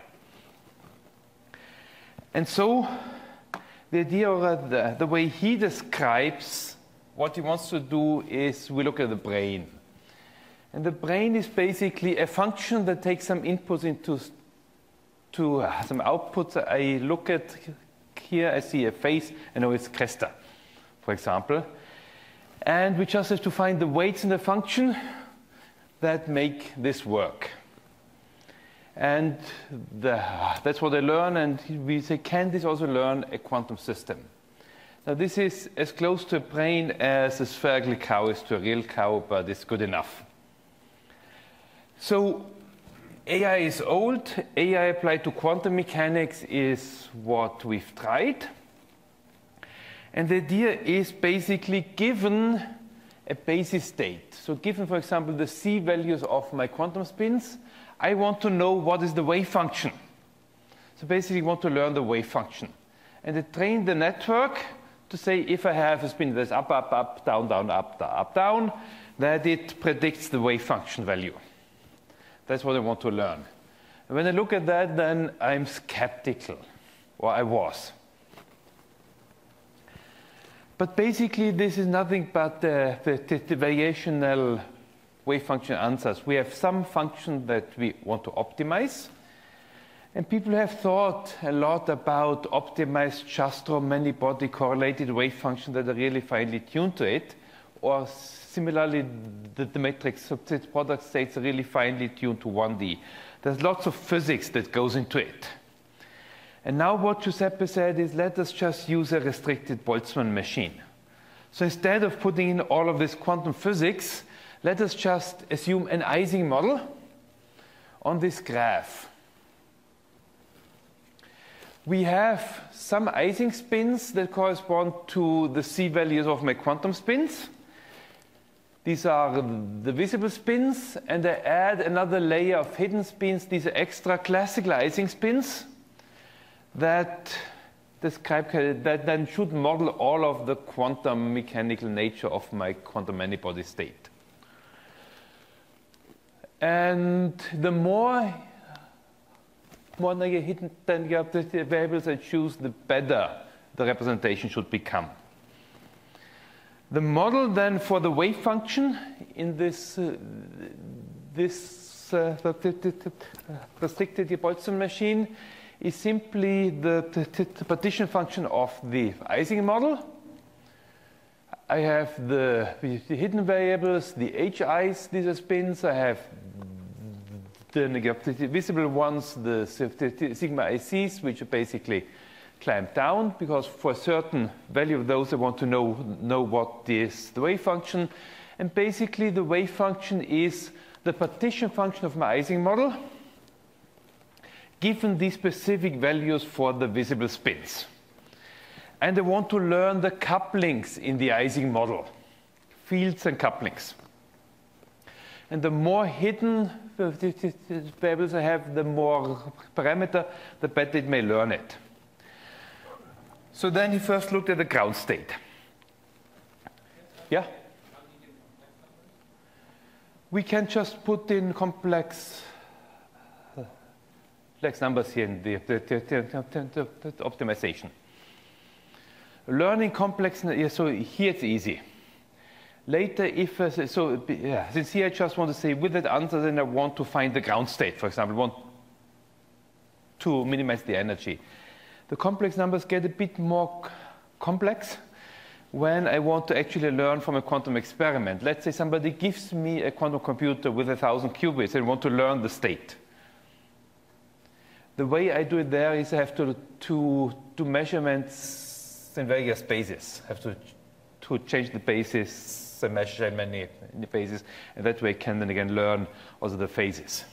And so the idea, or the, the way he describes what he wants to do is we look at the brain. And the brain is basically a function that takes some inputs into to uh, some outputs. I look at here, I see a face, I know it's Cresta, for example. And we just have to find the weights in the function that make this work. And the, that's what I learn, and we say, can this also learn a quantum system? Now this is as close to a brain as a spherical cow is to a real cow, but it's good enough. So A I is old. A I applied to quantum mechanics is what we've tried. And the idea is basically given a basis state. So given, for example, the C values of my quantum spins, I want to know what is the wave function. So basically, I want to learn the wave function. And I train the network to say if I have a spin that's up, up, up, down, down, up, down, up, down, that it predicts the wave function value. That's what I want to learn. And when I look at that, then I'm skeptical, or I was. But basically, this is nothing but the, the, the variational wave function answers. We have some function that we want to optimize. And people have thought a lot about optimized Jastrow many-body correlated wave function that are really finely tuned to it. Or similarly, the, the matrix product states are really finely tuned to one D. There's lots of physics that goes into it. And now what Giuseppe said is, let us just use a restricted Boltzmann machine. So instead of putting in all of this quantum physics, let us just assume an Ising model on this graph. We have some Ising spins that correspond to the C values of my quantum spins. These are the visible spins, and I add another layer of hidden spins. These are extra classical Ising spins that describe that then should model all of the quantum mechanical nature of my quantum many-body state. And the more more hidden then you have the variables I choose, the better the representation should become. The model then for the wave function in this uh, this uh, restricted Boltzmann machine is simply the, the, the partition function of the Ising model. I have the, the hidden variables, the H I's, these are spins. I have the, the visible ones, the, the sigma I C's, which are basically climb down, because for a certain value of those I want to know, know what is the wave function. And basically the wave function is the partition function of my Ising model, given these specific values for the visible spins. And I want to learn the couplings in the Ising model, fields and couplings. And the more hidden variables I have, the more parameter, the better it may learn it. So then he first looked at the ground state. Yeah? We can just put in complex, uh, complex numbers here in the, the, the, the, the optimization. Learning complex, yeah, so here it's easy. Later, if, uh, so yeah, since here I just want to say with that answer, then I want to find the ground state, for example, want to minimize the energy. The complex numbers get a bit more complex when I want to actually learn from a quantum experiment. Let's say somebody gives me a quantum computer with a thousand qubits and want to learn the state. The way I do it there is I have to to do measurements in various spaces. I have to to change the basis and measure in many in the phases, and that way I can then again learn also the phases.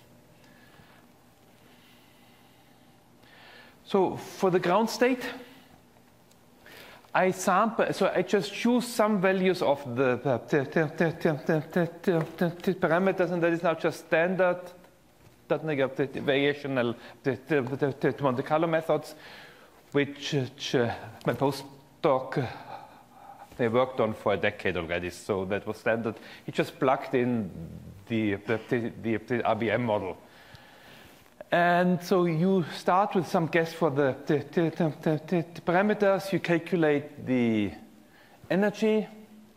So for the ground state, I sample, so I just choose some values of the, the, the, the parameters, and that is now just standard, that the, the variational, the, the, the, the Monte Carlo methods, which, which uh, my postdoc uh, they worked on for a decade already. So that was standard. He just plugged in the, the, the, the R B M model. And so you start with some guess for the, the, the, the, the, the parameters. You calculate the energy.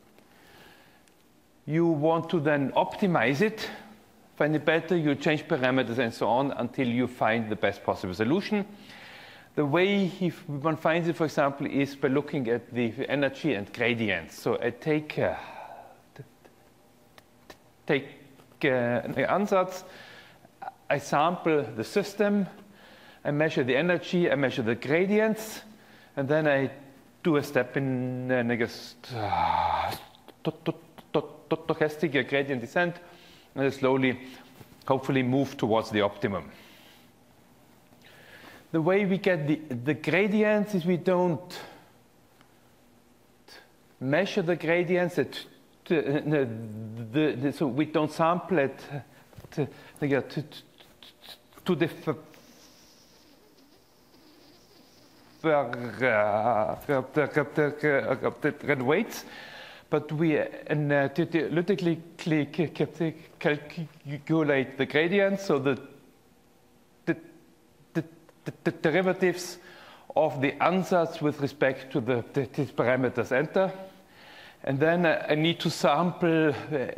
You want to then optimize it. Find it better. You change parameters and so on until you find the best possible solution. The way if one finds it, for example, is by looking at the energy and gradients. So I take, uh, take uh, an ansatz. I sample the system, I measure the energy, I measure the gradients, and then I do a step in uh, I guess, uh, stochastic gradient descent, and I slowly, hopefully, move towards the optimum. The way we get the, the gradients is we don't measure the gradients, at, the, the, the, the, so we don't sample it to, to, to, to different weights, but we analytically calculate the gradients, so the, the, the, the derivatives of the ansatz with respect to the, the, the parameters enter, and then I need to sample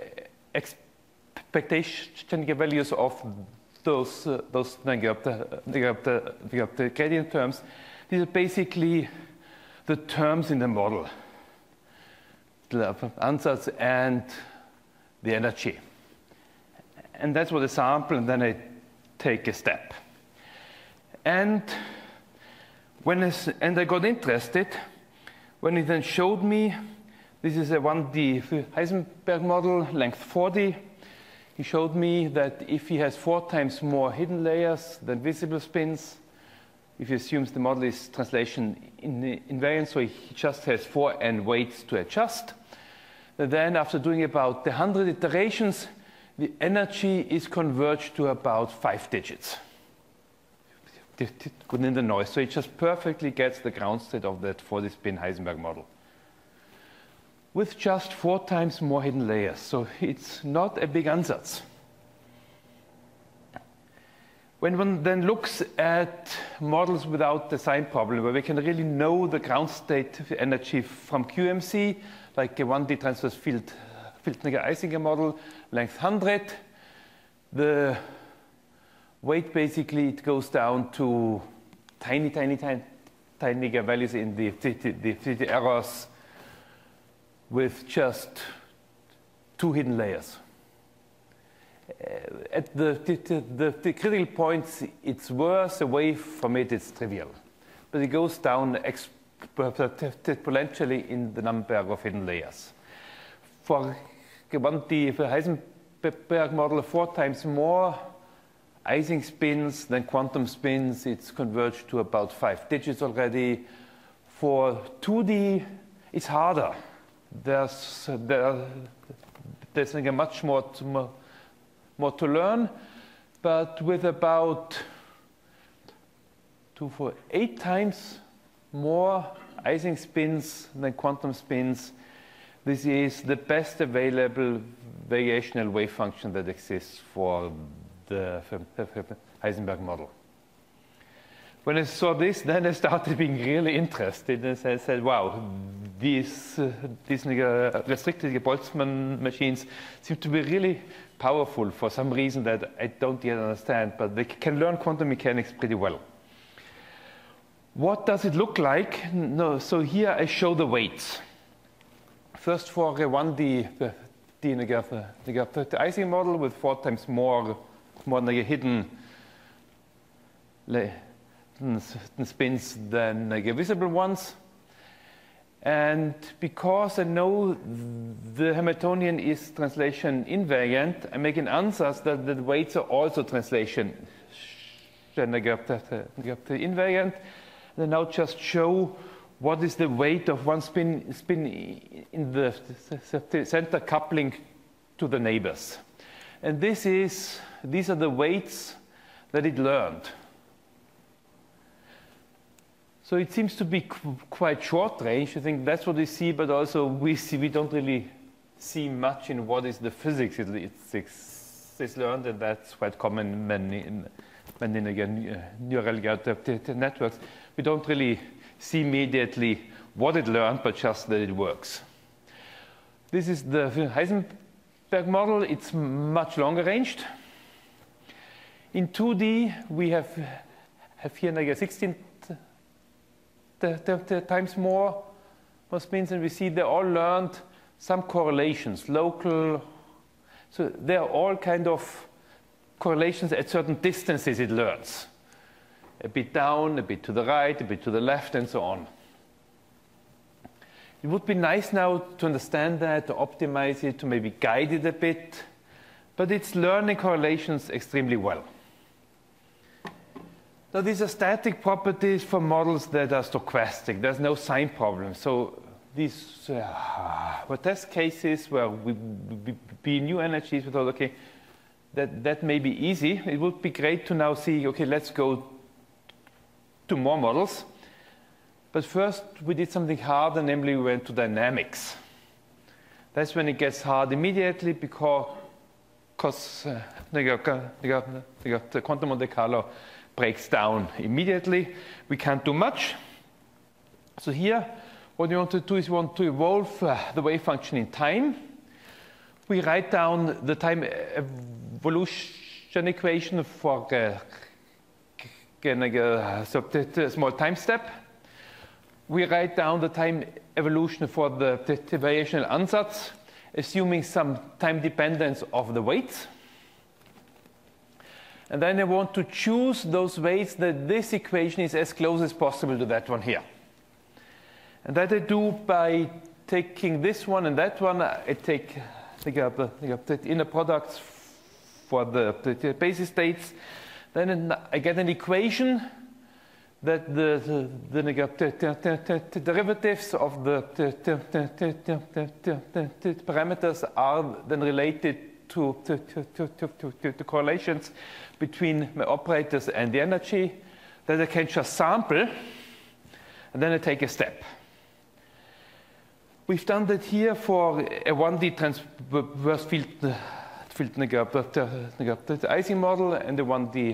expectation values of those uh, those then you have the, you have the, you have the gradient terms. These are basically the terms in the model, the ansatz and the energy, and that's what I sample, and then I take a step. And when I, and I got interested when he then showed me this is a one D Heisenberg model, length forty. He showed me that if he has four times more hidden layers than visible spins, if he assumes the model is translation invariant, so he just has four n weights to adjust, then after doing about one hundred iterations, the energy is converged to about five digits. within the noise. So it just perfectly gets the ground state of that forty spin Heisenberg model with just four times more hidden layers. So it's not a big ansatz. When one then looks at models without the sign problem, where we can really know the ground state energy from Q M C, like a one D transverse field, Filtner-Isinger model, length one hundred, the weight basically it goes down to tiny, tiny, tiny, tiny values in the, the, the, the errors with just two hidden layers. Uh, at the, the, the, the critical points, it's worse. Away from it, it's trivial. But it goes down exponentially in the number of hidden layers. For one D Heisenberg model, four times more Ising spins than quantum spins. It's converged to about five digits already. For two D, it's harder. There's, there, there's like a much more to, more to learn, but with about two, four, eight times more Ising spins than quantum spins, this is the best available variational wave function that exists for the Heisenberg model. When I saw this, then I started being really interested, and I said, wow, these, uh, these uh, restricted Boltzmann machines seem to be really powerful for some reason that I don't yet understand, but they can learn quantum mechanics pretty well. What does it look like? No, so here I show the weights. First for a one D the, the, the, the Ising model with four times more, more like hidden spins than like visible ones. And because I know the Hamiltonian is translation invariant, I make an ansatz that the weights are also translation invariant. And I now just show what is the weight of one spin, spin in the center coupling to the neighbors. And this is, these are the weights that it learned. So it seems to be qu quite short range. I think that's what we see, but also we see we don't really see much in what is the physics it's, it's, it's learned, and that's quite common when in, when in again, neural networks. We don't really see immediately what it learned, but just that it works. This is the Heisenberg model. It's much longer ranged. In two D, we have, have here like a sixteen The, the, the times more, more spins, and we see they all learned some correlations, local. So there are all kind of correlations at certain distances it learns. A bit down, a bit to the right, a bit to the left, and so on. It would be nice now to understand that, to optimize it, to maybe guide it a bit, but it's learning correlations extremely well. Now, these are static properties for models that are stochastic. There's no sign problem. So these uh, were test cases where we, we, we new energies. We thought, okay, that, that may be easy. It would be great to now see, okay, let's go to more models. But first, we did something harder, namely we went to dynamics. That's when it gets hard immediately because, because uh, the quantum Monte Carlo breaks down immediately. We can't do much. So here, what we want to do is we want to evolve uh, the wave function in time. We write down the time evolution equation for uh, a small time step. We write down the time evolution for the, the, the variational ansatz, assuming some time dependence of the weights. And then I want to choose those weights that this equation is as close as possible to that one here. And that I do by taking this one and that one. I take, take up, take up the inner products for the, the basis states. Then I get an equation that the, the, the, the, the derivatives of the, the, the, the, the parameters are then related to, to, to, to, to, to correlations between my operators and the energy. that I can just sample, and then I take a step. We've done that here for a one D transverse field, field the Ising model and the one D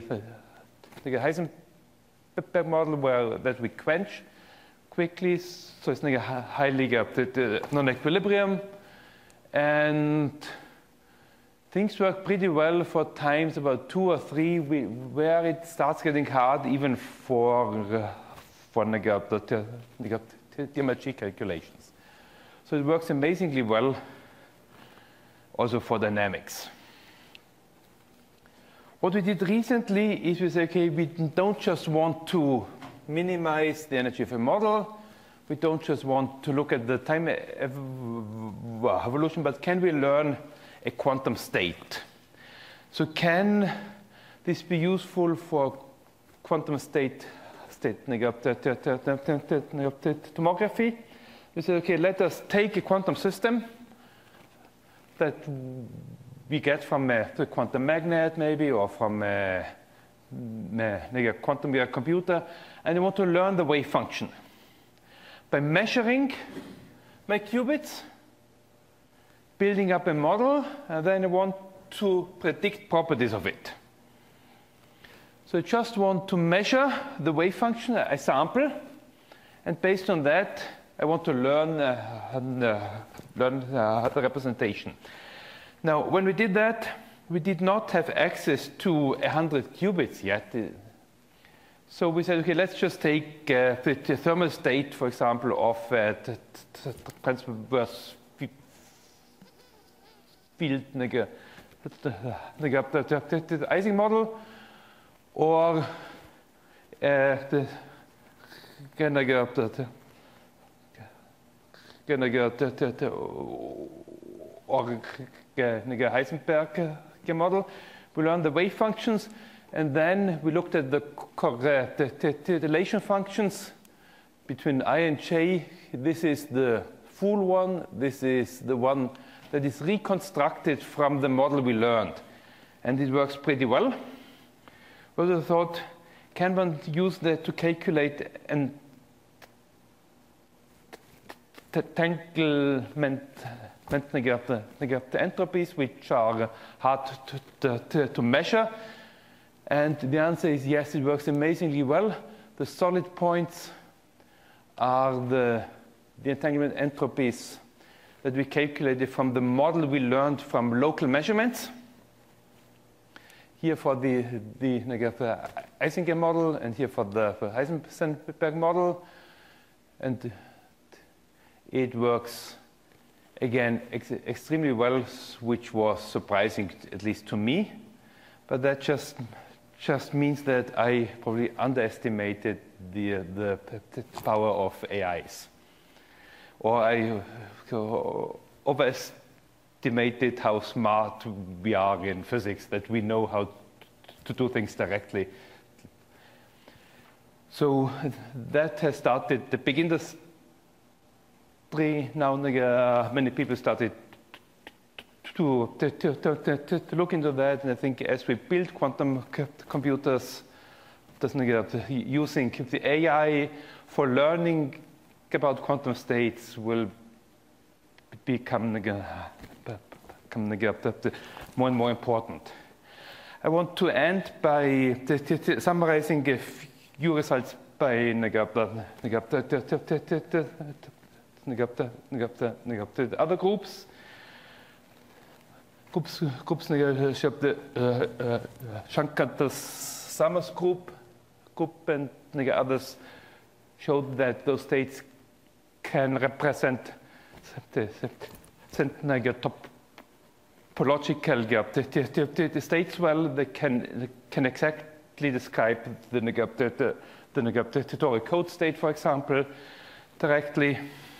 Heisenberg model where that we quench quickly, so it's a highly non-equilibrium, and things work pretty well for times about two or three where it starts getting hard even for uh, for the M H G calculations. So it works amazingly well also for dynamics. What we did recently is we said, okay, we don't just want to minimize the energy of a model. We don't just want to look at the time ev evolution, but can we learn a quantum state? So can this be useful for quantum state, state tomography? We said, okay, let us take a quantum system that we get from a, a quantum magnet maybe, or from a, a quantum computer, and we want to learn the wave function by measuring my qubits, building up a model, and then I want to predict properties of it. So I just want to measure the wave function, I sample, and based on that, I want to learn, uh, learn uh, the representation. Now, when we did that, we did not have access to one hundred qubits yet. So we said, okay, let's just take uh, the, the thermal state, for example, of uh, the, the transverse field, the, the, the Ising model, or uh, the, the or Heisenberg model. We learned the wave functions, and then we looked at the correlation functions between I and j. This is the full one. This is the one that is reconstructed from the model we learned. And it works pretty well. But I thought, can one use that to calculate an entanglement entropies, which are hard to, to, to measure? And the answer is yes, it works amazingly well. The solid points are the, the entanglement entropies that we calculated from the model we learned from local measurements. Here for the, the, the Ising model, and here for the for Heisenberg model. And it works, again, ex extremely well, which was surprising, at least to me. But that just, just means that I probably underestimated the, the, the power of A Is. Or I overestimated how smart we are in physics, that we know how to do things directly. So that has started the big industry. Now uh, many people started to, to, to, to, to look into that, and I think as we build quantum computers, using the A I for learning about quantum states will become more and more important. I want to end by summarizing a few results by other groups. Groups, groups the Shankar Summers group, group and others showed that those states can represent the topological gap. The, the, the states, well, they can, can exactly describe the, the, the, the, the tutorial code state, for example, directly.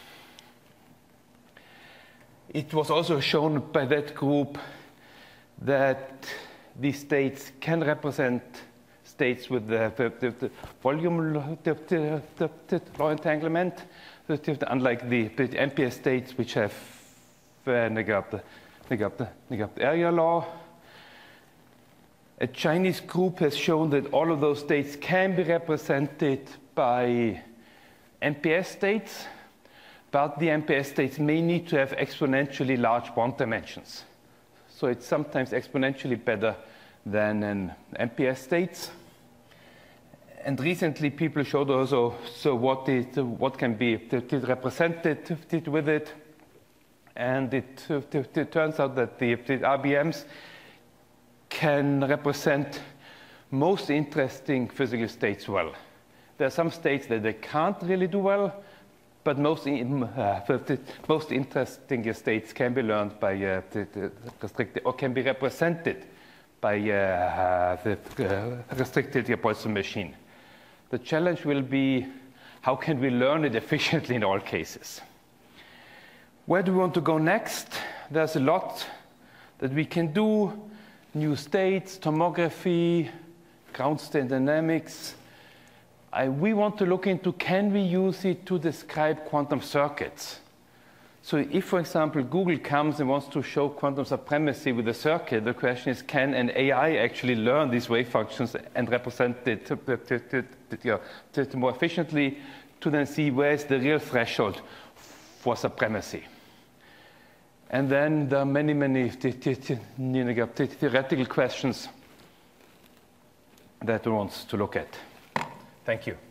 It was also shown by that group that these states can represent states with the, the, the, the volume the, the, the, the law entanglement, unlike the, the M P S states, which have uh, the, the, the area law. A Chinese group has shown that all of those states can be represented by M P S states, but the M P S states may need to have exponentially large bond dimensions. So it's sometimes exponentially better than an M P S state. And recently people showed also so what, it, what can be represented with it. And it, it turns out that the, the R B Ms can represent most interesting physical states well. There are some states that they can't really do well, but most, uh, most interesting states can be learned by uh, the restricted, or can be represented by uh, the uh, restricted Boltzmann machine. The challenge will be, how can we learn it efficiently in all cases? Where do we want to go next? There's a lot that we can do. New states, tomography, ground state dynamics. I, we want to look into, can we use it to describe quantum circuits? So if, for example, Google comes and wants to show quantum supremacy with a circuit, the question is, can an A I actually learn these wave functions and represent it to, to, to, to, to, to more efficiently to then see where is the real threshold for supremacy? And then there are many, many theoretical questions that one wants to look at. Thank you.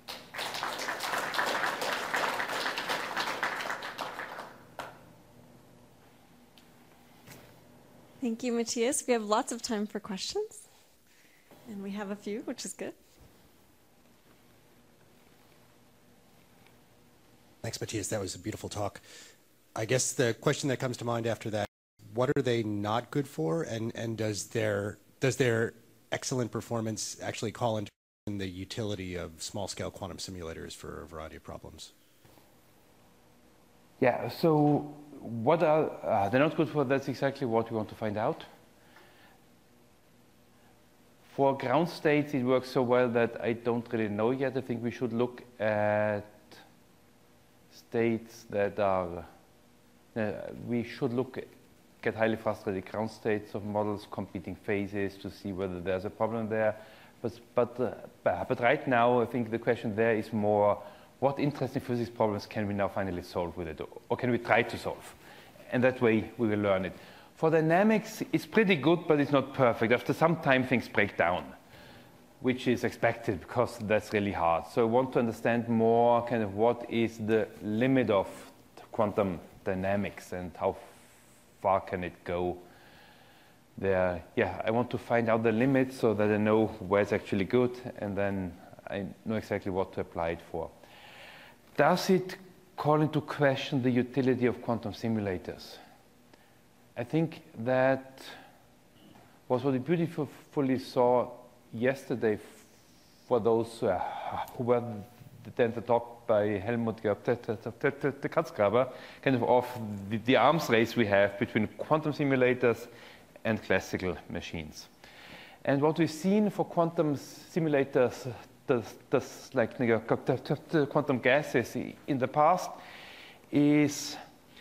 Thank you, Matthias. We have lots of time for questions. And we have a few, which is good. Thanks, Matthias. That was a beautiful talk. I guess the question that comes to mind after that, what are they not good for? And, and does their, does their excellent performance actually call into the utility of small-scale quantum simulators for a variety of problems? Yeah, so what are, uh, they're not good for, that's exactly what we want to find out. For ground states, it works so well that I don't really know yet. I think we should look at states that are, uh, we should look at highly frustrated ground states of models, competing phases to see whether there's a problem there. But, but, uh, but right now, I think the question there is more, what interesting physics problems can we now finally solve with it, or can we try to solve? And that way, we will learn it. For dynamics, it's pretty good, but it's not perfect. After some time, things break down, which is expected, because that's really hard. So I want to understand more kind of what is the limit of quantum dynamics and how far can it go there. Yeah, I want to find out the limits so that I know where it's actually good, and then I know exactly what to apply it for. Does it call into question the utility of quantum simulators? I think that was what we beautifully saw yesterday for those uh, who were then the talk by Helmut Katzgraber, kind of of the, the arms race we have between quantum simulators and classical machines. And what we've seen for quantum simulators, the, the, like the quantum gases in the past, is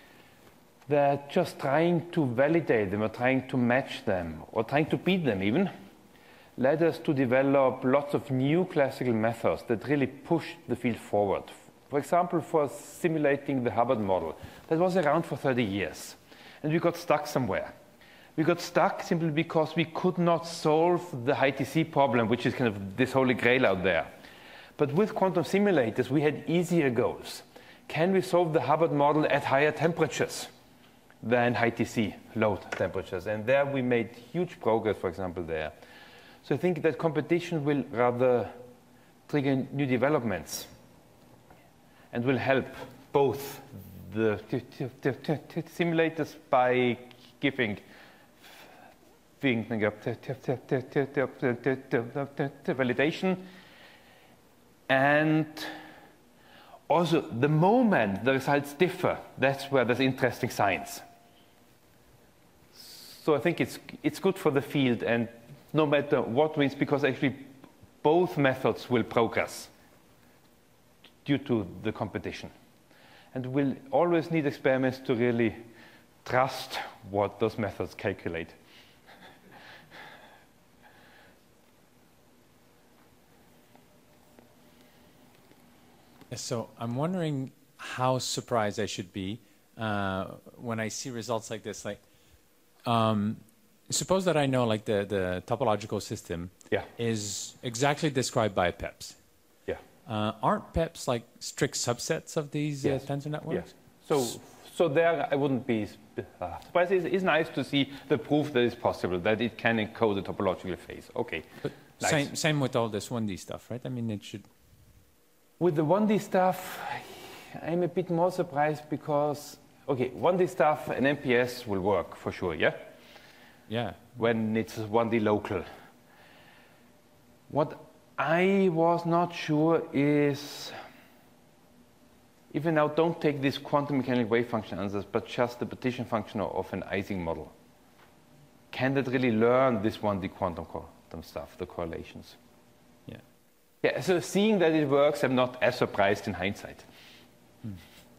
that just trying to validate them or trying to match them or trying to beat them even led us to develop lots of new classical methods that really pushed the field forward. For example, for simulating the Hubbard model, that was around for thirty years, and we got stuck somewhere. We got stuck simply because we could not solve the high T C problem, which is kind of this holy grail out there. But with quantum simulators, we had easier goals. Can we solve the Hubbard model at higher temperatures than high T C low temperatures? And there we made huge progress, for example, there. So I think that competition will rather trigger new developments and will help both the simulators by giving validation, and also the moment the results differ, that's where there's interesting science. So I think it's, it's good for the field, and no matter what wins, because actually both methods will progress due to the competition. And we'll always need experiments to really trust what those methods calculate. So I'm wondering how surprised I should be uh, when I see results like this. Like, um, suppose that I know like the, the topological system Yeah. is exactly described by P E Ps. Yeah. Uh, aren't P E Ps like strict subsets of these Yes. uh, tensor networks? Yes. So, so there I wouldn't be uh, surprised. It's, it's nice to see the proof that it's possible, that it can encode the topological phase. Okay. But Nice. same, same with all this one D stuff, right? I mean, it should... With the one D stuff, I'm a bit more surprised because, okay, one D stuff and N P S will work for sure, yeah? Yeah. When it's one D local. What I was not sure is, even now don't take this quantum mechanical wave function answers, but just the partition function of an Ising model. Can that really learn this one D quantum quantum stuff, the correlations? Yeah. Yeah, so seeing that it works, I'm not as surprised in hindsight. Hmm.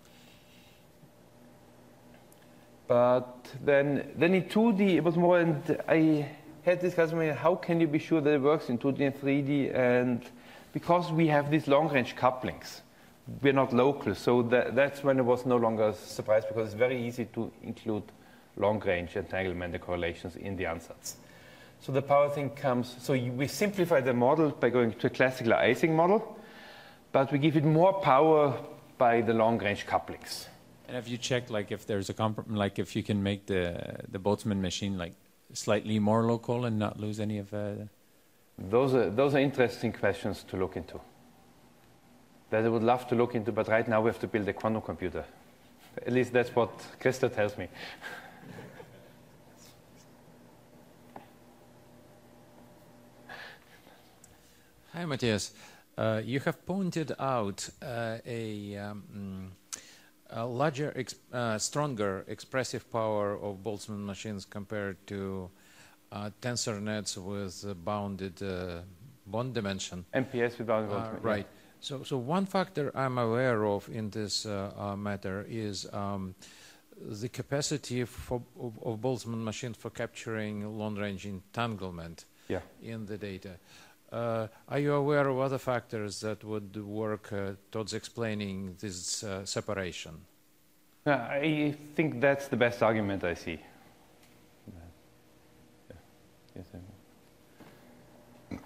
But then, then in two D, it was more, and I had this discussion, how can you be sure that it works in two D and three D? And because we have these long-range couplings, we're not local, so that, that's when I was no longer surprised, because it's very easy to include long-range entanglement and correlations in the ansatz. So the power thing comes, so you, we simplify the model by going to a classical Ising model, but we give it more power by the long-range couplings. And have you checked, like, if there's a comp like if you can make the the Boltzmann machine like slightly more local and not lose any of? Uh... Those are those are interesting questions to look into. That I would love to look into, but right now we have to build a quantum computer. At least that's what Krista tells me. Hi, Matthias. Uh, you have pointed out uh, a, um, a larger, ex uh, stronger expressive power of Boltzmann machines compared to uh, tensor nets with uh, bounded uh, bond dimension. M P S with bounded bond uh, dimension. Right. So, so one factor I'm aware of in this uh, uh, matter is um, the capacity for, of, of Boltzmann machines for capturing long-range entanglement Yeah. in the data. Uh, are you aware of other factors that would work uh, towards explaining this uh, separation? Uh, I think that's the best argument I see. Yeah. Yes, I know.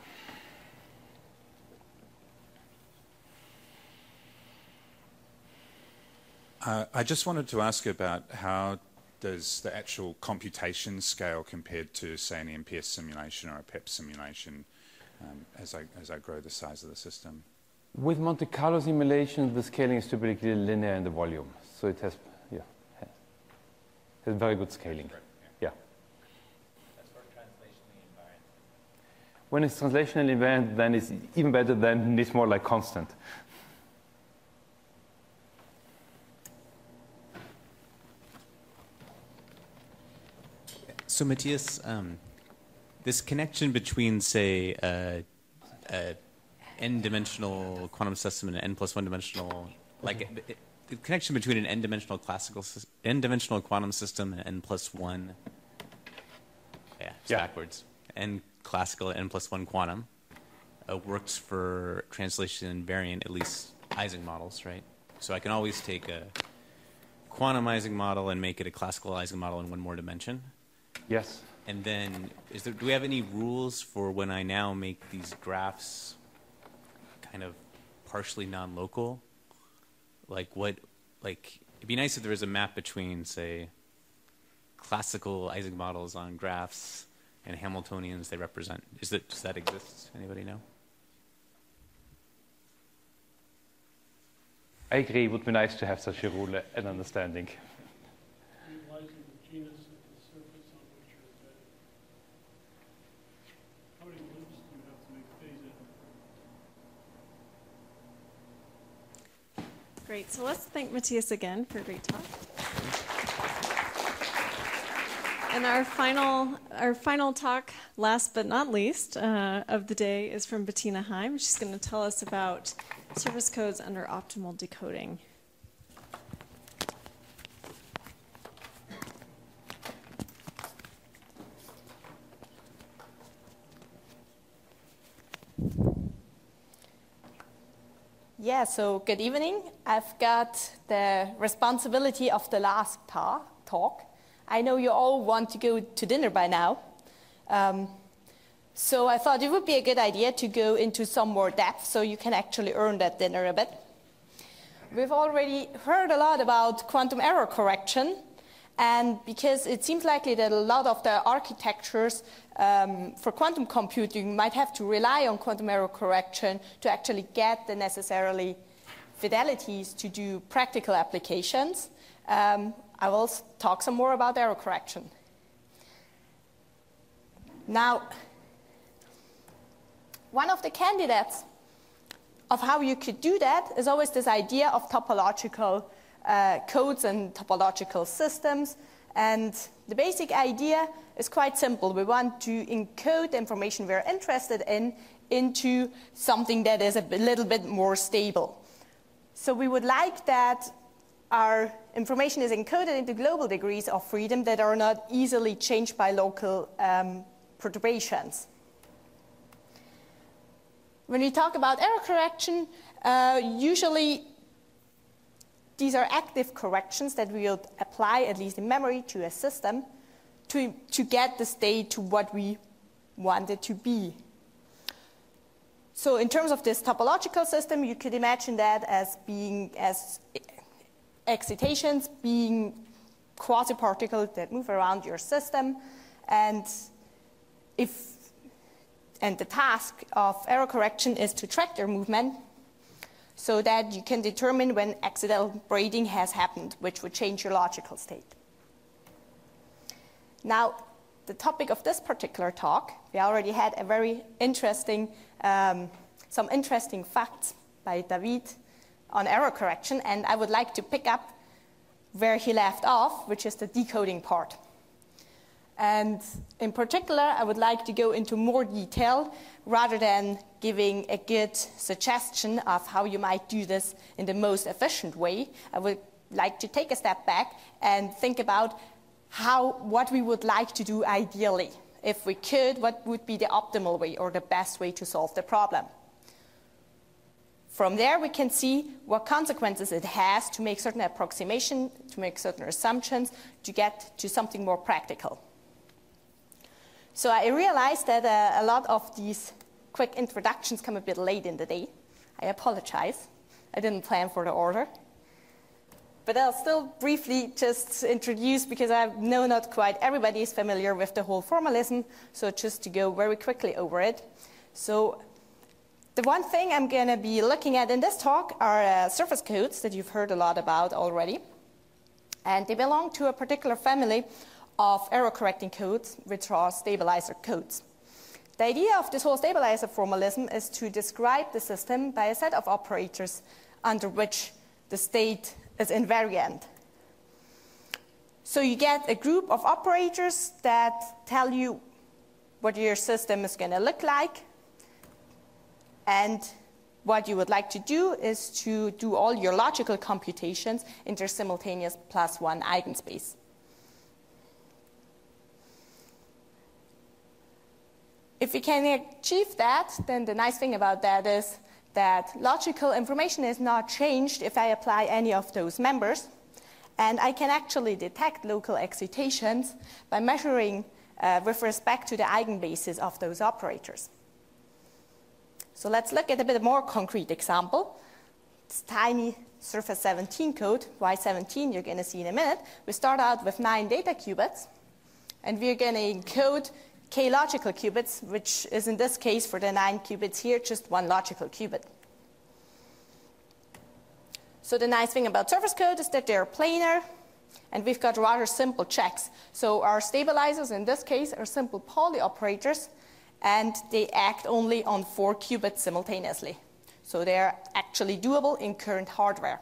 Uh, I just wanted to ask about how does the actual computation scale compared to, say, an M P S simulation or a P E P simulation um, as, I, as I grow the size of the system? With Monte Carlo simulation, the scaling is typically linear in the volume. So it has, yeah, has, has very good scaling. Right, yeah. That's for translationally invariant. When it's translationally invariant, then it's even better than it's more like constant. So Matthias, um, this connection between, say, uh, a n-dimensional quantum system and an n plus one dimensional, like it, it, the connection between an n-dimensional classical, n-dimensional quantum system and n plus one, yeah, it's Yeah. backwards, n classical n plus one quantum, uh, works for translation invariant, at least Ising models, right? So I can always take a quantum Ising model and make it a classical Ising model in one more dimension. Yes. And then, is there, do we have any rules for when I now make these graphs kind of partially non-local? Like what, like, it'd be nice if there was a map between, say, classical Ising models on graphs and Hamiltonians they represent. Is that, does that exist? Anybody know? I agree, it would be nice to have such a rule and understanding. Utilizing the genus of the surface on which you're embedded. How many loops do you have to make phase in? Great. So let's thank Matthias again for a great talk. And our final, our final talk, last but not least, uh, of the day is from Bettina Heim. She's going to tell us about surface codes under optimal decoding. Yeah, so good evening. I've got the responsibility of the last ta talk. I know you all want to go to dinner by now. Um, so I thought it would be a good idea to go into some more depth so you can actually earn that dinner a bit. We've already heard a lot about quantum error correction, and because it seems likely that a lot of the architectures um, for quantum computing might have to rely on quantum error correction to actually get the necessarily fidelities to do practical applications, um, I will talk some more about error correction. Now, one of the candidates of how you could do that is always this idea of topological uh, codes and topological systems. And the basic idea is quite simple. We want to encode the information we're interested in into something that is a little bit more stable. So we would like that our information is encoded into global degrees of freedom that are not easily changed by local um, perturbations. When we talk about error correction, uh, usually these are active corrections that we would apply, at least in memory, to a system to, to get the state to what we want it to be. So in terms of this topological system, you could imagine that as being as excitations being quasi-particles that move around your system, and if and the task of error correction is to track their movement so that you can determine when accidental braiding has happened, which would change your logical state. Now, the topic of this particular talk, we already had a very interesting, um, some interesting facts by David on error correction, and I would like to pick up where he left off, which is the decoding part. And in particular, I would like to go into more detail rather than giving a good suggestion of how you might do this in the most efficient way. I would like to take a step back and think about how, what we would like to do ideally. If we could, what would be the optimal way or the best way to solve the problem? From there, we can see what consequences it has to make certain approximation, to make certain assumptions, to get to something more practical. So I realized that uh, a lot of these quick introductions come a bit late in the day. I apologize. I didn't plan for the order. But I'll still briefly just introduce, because I know not quite everybody is familiar with the whole formalism, so just to go very quickly over it. So the one thing I'm going to be looking at in this talk are uh, surface codes that you've heard a lot about already. And they belong to a particular family of error-correcting codes, which are stabilizer codes. The idea of this whole stabilizer formalism is to describe the system by a set of operators under which the state is invariant. So you get a group of operators that tell you what your system is going to look like, and what you would like to do is to do all your logical computations in their simultaneous plus one eigenspace. If we can achieve that, then the nice thing about that is that logical information is not changed if I apply any of those members. And I can actually detect local excitations by measuring uh, with respect to the eigenbases of those operators. So let's look at a bit more concrete example. This tiny surface seventeen code, Y seventeen, you're going to see in a minute. We start out with nine data qubits, and we're going to encode k logical qubits, which is in this case for the nine qubits here, just one logical qubit. So the nice thing about surface code is that they're planar, and we've got rather simple checks. So our stabilizers in this case are simple Pauli operators, and they act only on four qubits simultaneously. So they're actually doable in current hardware.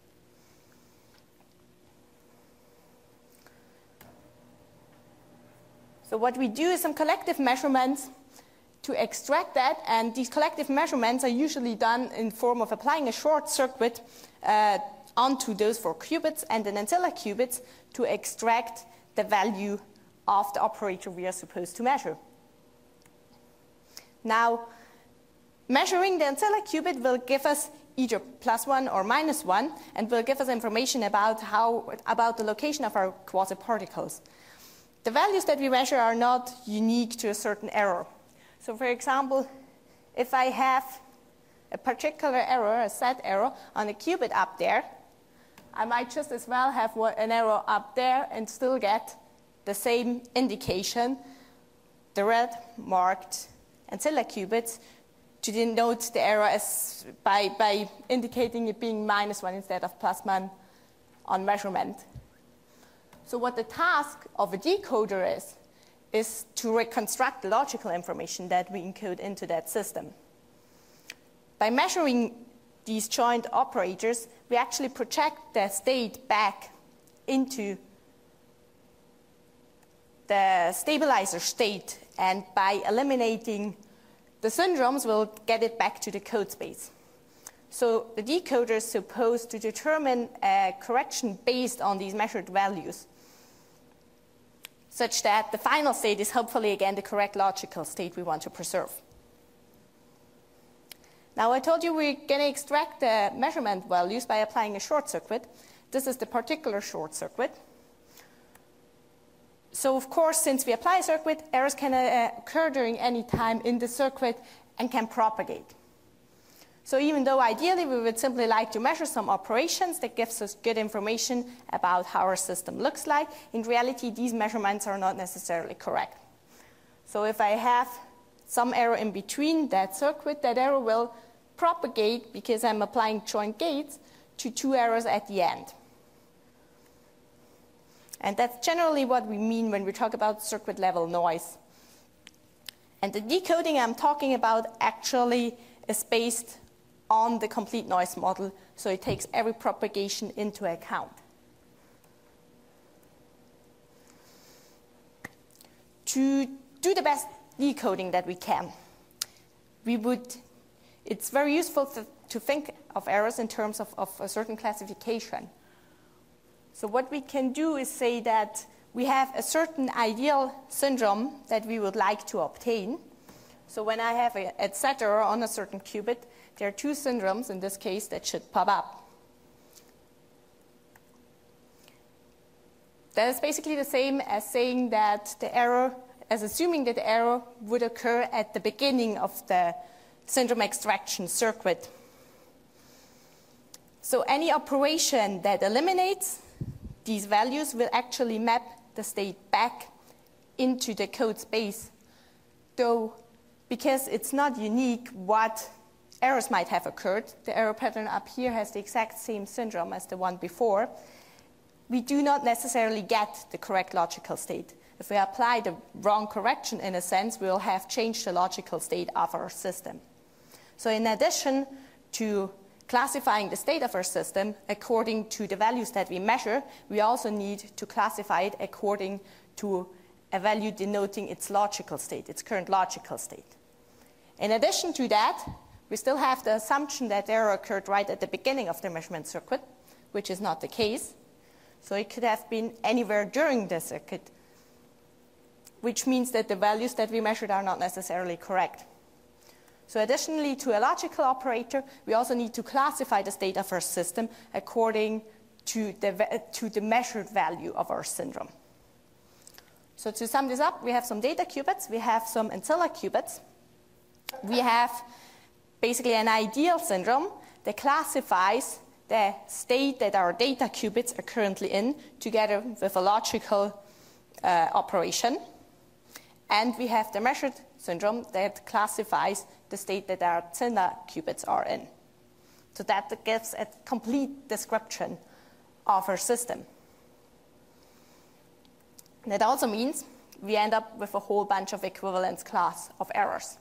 So what we do is some collective measurements to extract that, and these collective measurements are usually done in form of applying a short circuit uh, onto those four qubits and an ancilla qubits to extract the value of the operator we are supposed to measure. Now, measuring the ancilla qubit will give us either plus one or minus one, and will give us information about, how, about the location of our quasi-particles. The values that we measure are not unique to a certain error. So for example, if I have a particular error, a set error, on a qubit up there, I might just as well have an error up there and still get the same indication, the red marked ancilla qubits, to denote the error as by, by indicating it being minus one instead of plus one on measurement. So what the task of a decoder is, is to reconstruct the logical information that we encode into that system. By measuring these joint operators, we actually project the state back into the stabilizer state, and by eliminating the syndromes, we'll get it back to the code space. So the decoder is supposed to determine a correction based on these measured values, such that the final state is hopefully again the correct logical state we want to preserve. Now I told you we're going to extract the measurement values by applying a short circuit. This is the particular short circuit. So of course, since we apply a circuit, errors can uh, occur during any time in the circuit and can propagate. So even though ideally we would simply like to measure some operations that gives us good information about how our system looks like, in reality these measurements are not necessarily correct. So if I have some error in between that circuit, that error will propagate, because I'm applying joint gates, to two errors at the end. And that's generally what we mean when we talk about circuit level noise. And the decoding I'm talking about actually is based on the complete noise model, so it takes every propagation into account. To do the best decoding that we can, we would, it's very useful to, to think of errors in terms of, of a certain classification. So what we can do is say that we have a certain ideal syndrome that we would like to obtain. So when I have a, a set error on a certain qubit, there are two syndromes in this case that should pop up. That is basically the same as saying that the error, as assuming that the error would occur at the beginning of the syndrome extraction circuit. So any operation that eliminates these values will actually map the state back into the code space, though because it's not unique what errors might have occurred, the error pattern up here has the exact same syndrome as the one before, we do not necessarily get the correct logical state. If we apply the wrong correction, in a sense, we will have changed the logical state of our system. So in addition to classifying the state of our system according to the values that we measure, we also need to classify it according to a value denoting its logical state, its current logical state. In addition to that, we still have the assumption that error occurred right at the beginning of the measurement circuit, which is not the case. So it could have been anywhere during the circuit, which means that the values that we measured are not necessarily correct. So additionally to a logical operator, we also need to classify the state of our system according to the, to the measured value of our syndrome. So to sum this up, we have some data qubits, we have some ancilla qubits, we have basically an ideal syndrome that classifies the state that our data qubits are currently in together with a logical uh, operation. And we have the measured syndrome that classifies the state that our ancilla qubits are in. So that gives a complete description of our system. And that also means we end up with a whole bunch of equivalence class of errors.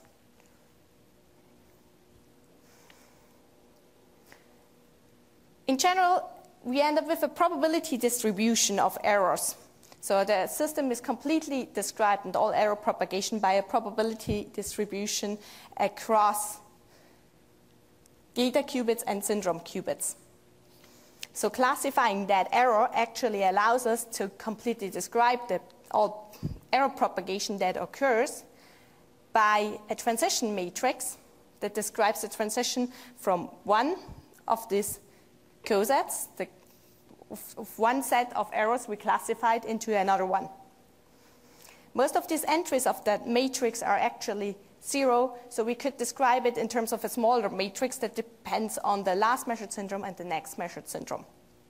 In general, we end up with a probability distribution of errors. So the system is completely described in all error propagation by a probability distribution across data qubits and syndrome qubits. So classifying that error actually allows us to completely describe the all error propagation that occurs by a transition matrix that describes the transition from one of these cosets, the, of, of one set of errors we classified into another one. Most of these entries of that matrix are actually zero, so we could describe it in terms of a smaller matrix that depends on the last measured syndrome and the next measured syndrome.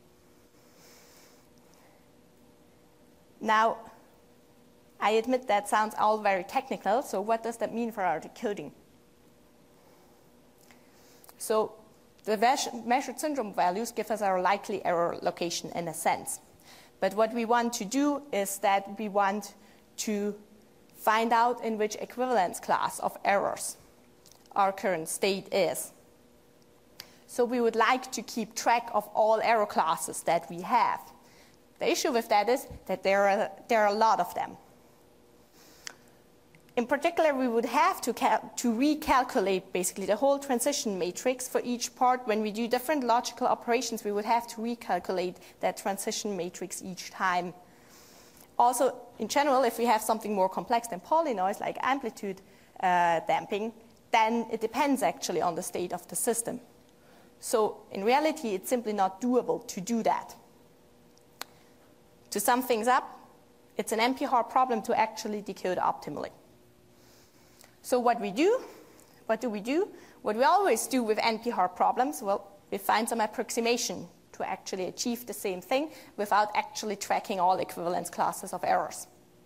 Now, I admit that sounds all very technical, so what does that mean for our decoding? So the measured syndrome values give us our likely error location in a sense. But what we want to do is that we want to find out in which equivalence class of errors our current state is. So we would like to keep track of all error classes that we have. The issue with that is that there are, there are a lot of them. In particular, we would have to, to recalculate basically the whole transition matrix for each part. When we do different logical operations, we would have to recalculate that transition matrix each time. Also, in general, if we have something more complex than polynoise, like amplitude uh, damping, then it depends actually on the state of the system. So in reality, it's simply not doable to do that. To sum things up, it's an N P hard problem to actually decode optimally. So what we do, what do we do? What we always do with N P hard problems, well, we find some approximation to actually achieve the same thing without actually tracking all equivalence classes of errors.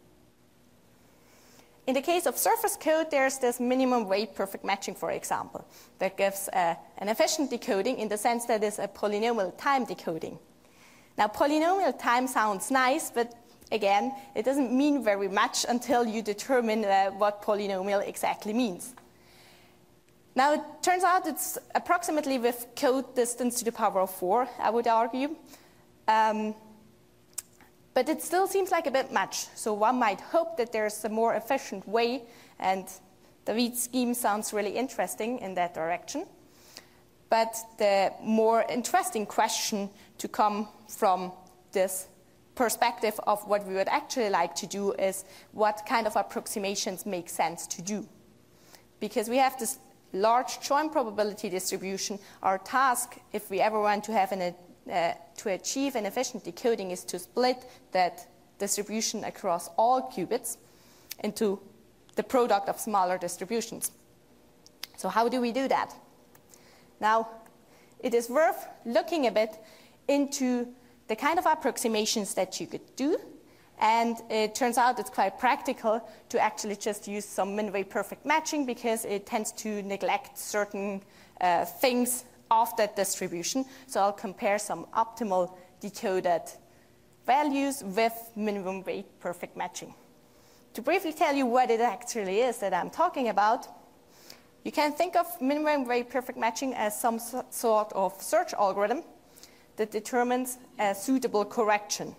In the case of surface code, there's this minimum weight perfect matching, for example, that gives uh, an efficient decoding in the sense that it's a polynomial time decoding. Now, polynomial time sounds nice, but again, it doesn't mean very much until you determine uh, what polynomial exactly means. Now, it turns out it's approximately with code distance to the power of four, I would argue. Um, but it still seems like a bit much. So one might hope that there's a more efficient way, and David's scheme sounds really interesting in that direction. But the more interesting question to come from this perspective of what we would actually like to do is what kind of approximations make sense to do. Because we have this large joint probability distribution, our task, if we ever want to have an, uh, to achieve an efficient decoding, is to split that distribution across all qubits into the product of smaller distributions. So how do we do that? Now, it is worth looking a bit into the kind of approximations that you could do, and it turns out it's quite practical to actually just use some min-way perfect matching because it tends to neglect certain uh, things of that distribution. So I'll compare some optimal decoded values with minimum weight perfect matching. To briefly tell you what it actually is that I'm talking about, you can think of minimum weight perfect matching as some sort of search algorithm that determines a suitable correction.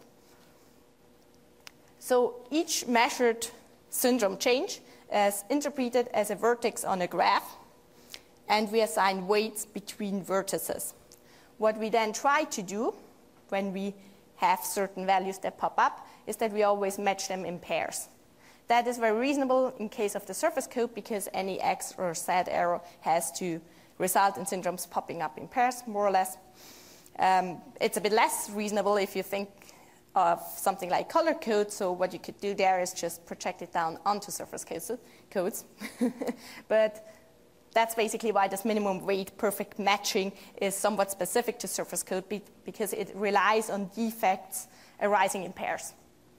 So each measured syndrome change is interpreted as a vertex on a graph, and we assign weights between vertices. What we then try to do when we have certain values that pop up is that we always match them in pairs. That is very reasonable in case of the surface code because any X or Z error has to result in syndromes popping up in pairs, more or less. Um, it's a bit less reasonable if you think of something like color code, so what you could do there is just project it down onto surface codes. But that's basically why this minimum weight perfect matching is somewhat specific to surface code, because it relies on defects arising in pairs.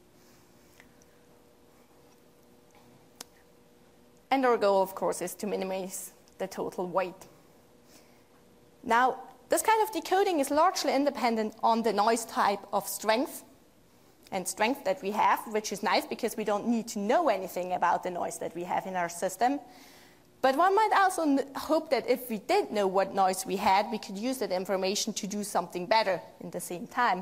And our goal, of course, is to minimize the total weight. Now, this kind of decoding is largely independent on the noise type of strength and strength that we have, which is nice because we don't need to know anything about the noise that we have in our system. But one might also hope that if we did know what noise we had, we could use that information to do something better in the same time.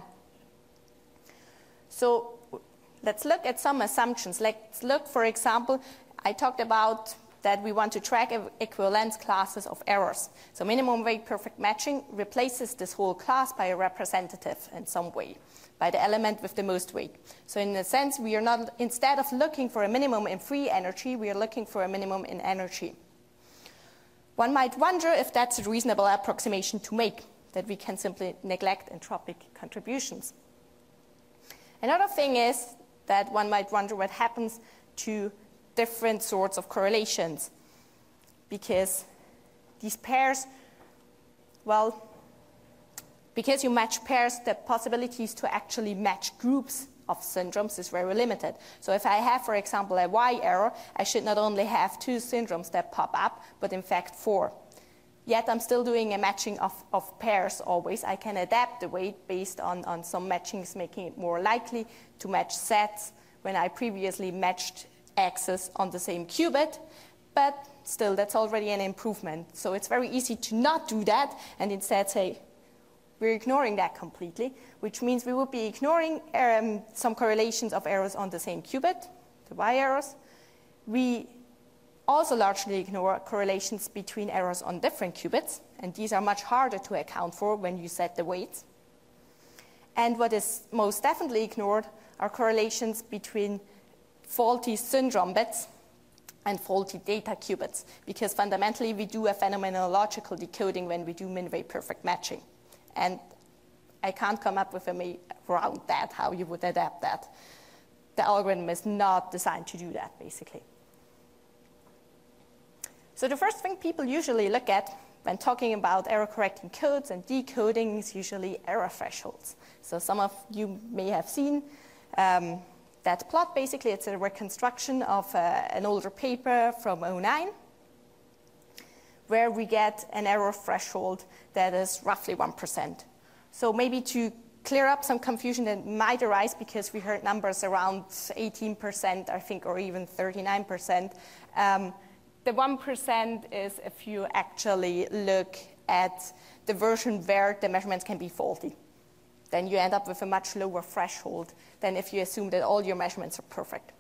So let's look at some assumptions. Let's look, for example, I talked about that we want to track equivalence classes of errors. So minimum weight perfect matching replaces this whole class by a representative in some way, by the element with the most weight. So in a sense, we are not, instead of looking for a minimum in free energy, we are looking for a minimum in energy. One might wonder if that's a reasonable approximation to make. that we can simply neglect entropic contributions. Another thing is that one might wonder what happens to different sorts of correlations, because these pairs, well, because you match pairs, the possibilities to actually match groups of syndromes is very limited. So if I have, for example, a Y error, I should not only have two syndromes that pop up, but in fact four. Yet I'm still doing a matching of, of pairs always. I can adapt the weight based on, on some matchings, making it more likely to match sets when I previously matched X's on the same qubit. But still, that's already an improvement. So it's very easy to not do that and instead say, we're ignoring that completely, which means we would be ignoring um, some correlations of errors on the same qubit, the Y errors. We also largely ignore correlations between errors on different qubits, and these are much harder to account for when you set the weights. And what is most definitely ignored are correlations between faulty syndrome bits and faulty data qubits, because fundamentally we do a phenomenological decoding when we do min-way perfect matching. And I can't come up with a way around that, how you would adapt that. The algorithm is not designed to do that, basically. So the first thing people usually look at when talking about error-correcting codes and decoding is usually error thresholds. So some of you may have seen um, that plot. Basically, it's a reconstruction of uh, an older paper from oh nine, where we get an error threshold that is roughly one percent. So maybe to clear up some confusion that might arise, because we heard numbers around eighteen percent, I think, or even thirty-nine percent. Um, the one percent is if you actually look at the version where the measurements can be faulty. Then you end up with a much lower threshold than if you assume that all your measurements are perfect.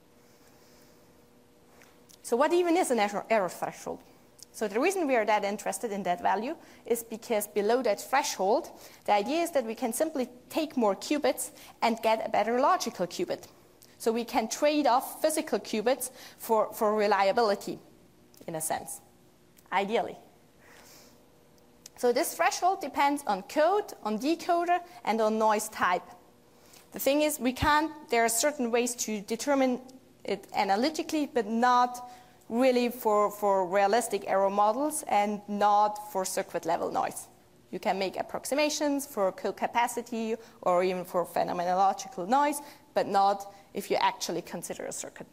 So what even is an error, error threshold? So the reason we are that interested in that value is because below that threshold, the idea is that we can simply take more qubits and get a better logical qubit. So we can trade off physical qubits for, for reliability, in a sense, ideally. So this threshold depends on code, on decoder, and on noise type. The thing is, we can't, there are certain ways to determine it analytically, but not really for, for realistic error models and not for circuit level noise. You can make approximations for code capacity or even for phenomenological noise, but not if you actually consider a circuit.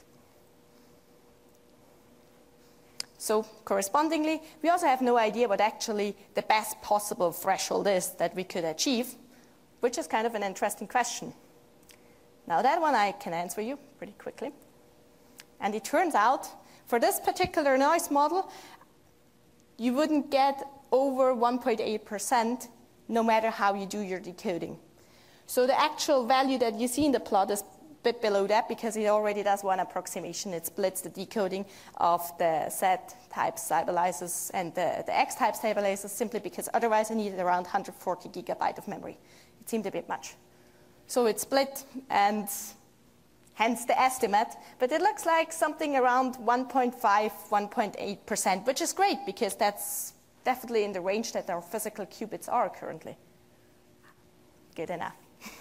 So correspondingly, we also have no idea what actually the best possible threshold is that we could achieve, which is kind of an interesting question. Now that one I can answer you pretty quickly. And it turns out, for this particular noise model, you wouldn't get over one point eight percent no matter how you do your decoding. So the actual value that you see in the plot is a bit below that because it already does one approximation. It splits the decoding of the Z-type stabilizers and the, the X-type stabilizers simply because otherwise I needed around one hundred forty gigabyte of memory. It seemed a bit much. So it split, and hence the estimate, but it looks like something around one point five, one point eight percent, which is great because that's definitely in the range that our physical qubits are currently. Good enough.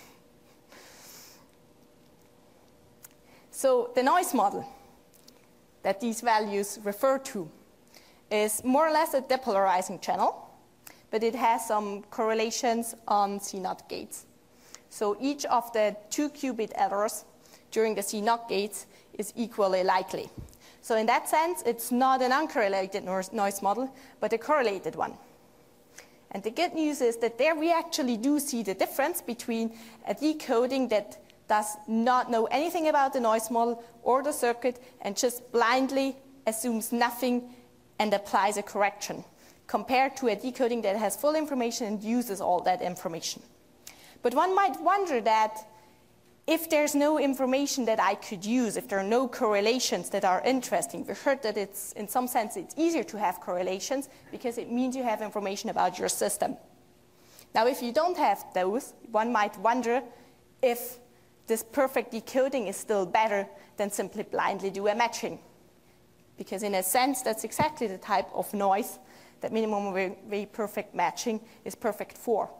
So the noise model that these values refer to is more or less a depolarizing channel, but it has some correlations on C zero gates. So each of the two qubit errors during the C zero gates is equally likely. So in that sense, it's not an uncorrelated noise model, but a correlated one. And the good news is that there we actually do see the difference between a decoding that does not know anything about the noise model or the circuit and just blindly assumes nothing and applies a correction, compared to a decoding that has full information and uses all that information. But one might wonder that if there's no information that I could use, if there are no correlations that are interesting, we heard that it's, in some sense, it's easier to have correlations because it means you have information about your system. Now, if you don't have those, one might wonder if this perfect decoding is still better than simply blindly do a matching. Because in a sense, that's exactly the type of noise that minimum wave perfect matching is perfect for.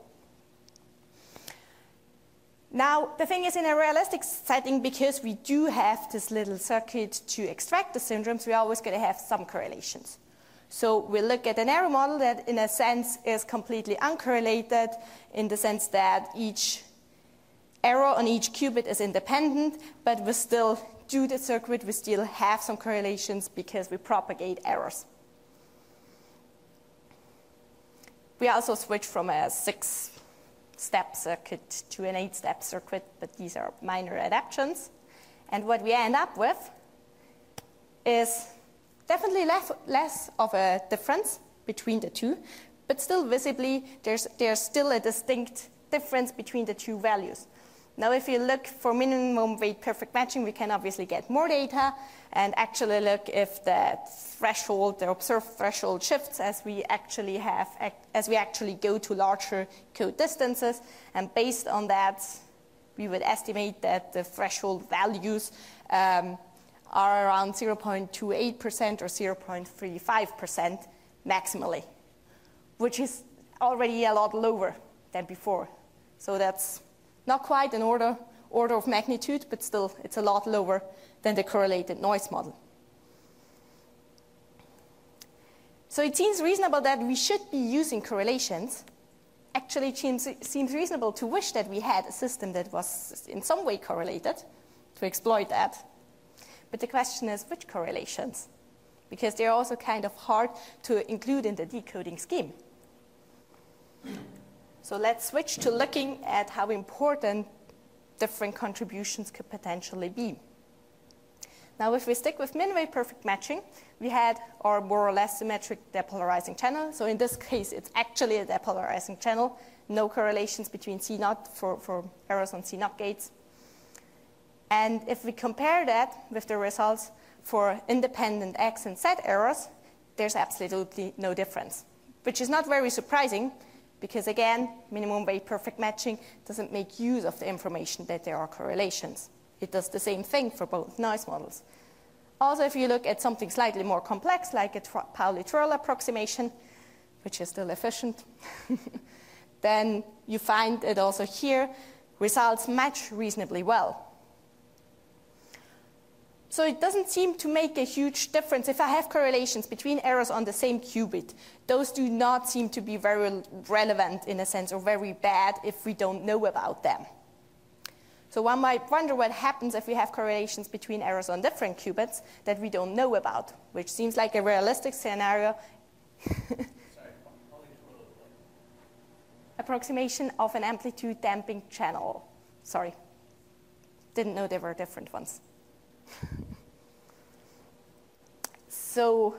Now, the thing is, in a realistic setting, because we do have this little circuit to extract the syndromes, we're always going to have some correlations. So we'll look at an error model that, in a sense, is completely uncorrelated, in the sense that each error on each qubit is independent, but we still do the circuit, we still have some correlations because we propagate errors. We also switch from a six-step circuit to an eight-step circuit, but these are minor adaptations. And what we end up with is definitely less, less of a difference between the two, but still visibly there's, there's still a distinct difference between the two values. Now, if you look for minimum weight perfect matching, we can obviously get more data and actually look if the threshold, the observed threshold shifts as we actually have, as we actually go to larger code distances. And based on that, we would estimate that the threshold values um, are around zero point two eight percent or zero point three five percent maximally, which is already a lot lower than before. So that's not quite an order, order of magnitude, but still it's a lot lower than the correlated noise model. So it seems reasonable that we should be using correlations. Actually, it seems, it seems reasonable to wish that we had a system that was in some way correlated to exploit that. But the question is, which correlations? Because they're also kind of hard to include in the decoding scheme. So let's switch to looking at how important different contributions could potentially be. Now, if we stick with min-wave perfect matching, we had our more or less symmetric depolarizing channel. So in this case, it's actually a depolarizing channel. No correlations between C naught for, for errors on C naught gates. And if we compare that with the results for independent X and Z errors, there's absolutely no difference, which is not very surprising, because again, minimum wave perfect matching doesn't make use of the information that there are correlations. It does the same thing for both noise models. Also, if you look at something slightly more complex, like a Pauli-Twirl approximation, which is still efficient, then you find that also here results match reasonably well. So it doesn't seem to make a huge difference. If I have correlations between errors on the same qubit, those do not seem to be very relevant in a sense, or very bad if we don't know about them. So one might wonder what happens if we have correlations between errors on different qubits that we don't know about, which seems like a realistic scenario. Approximation of an amplitude damping channel. Sorry, didn't know there were different ones. So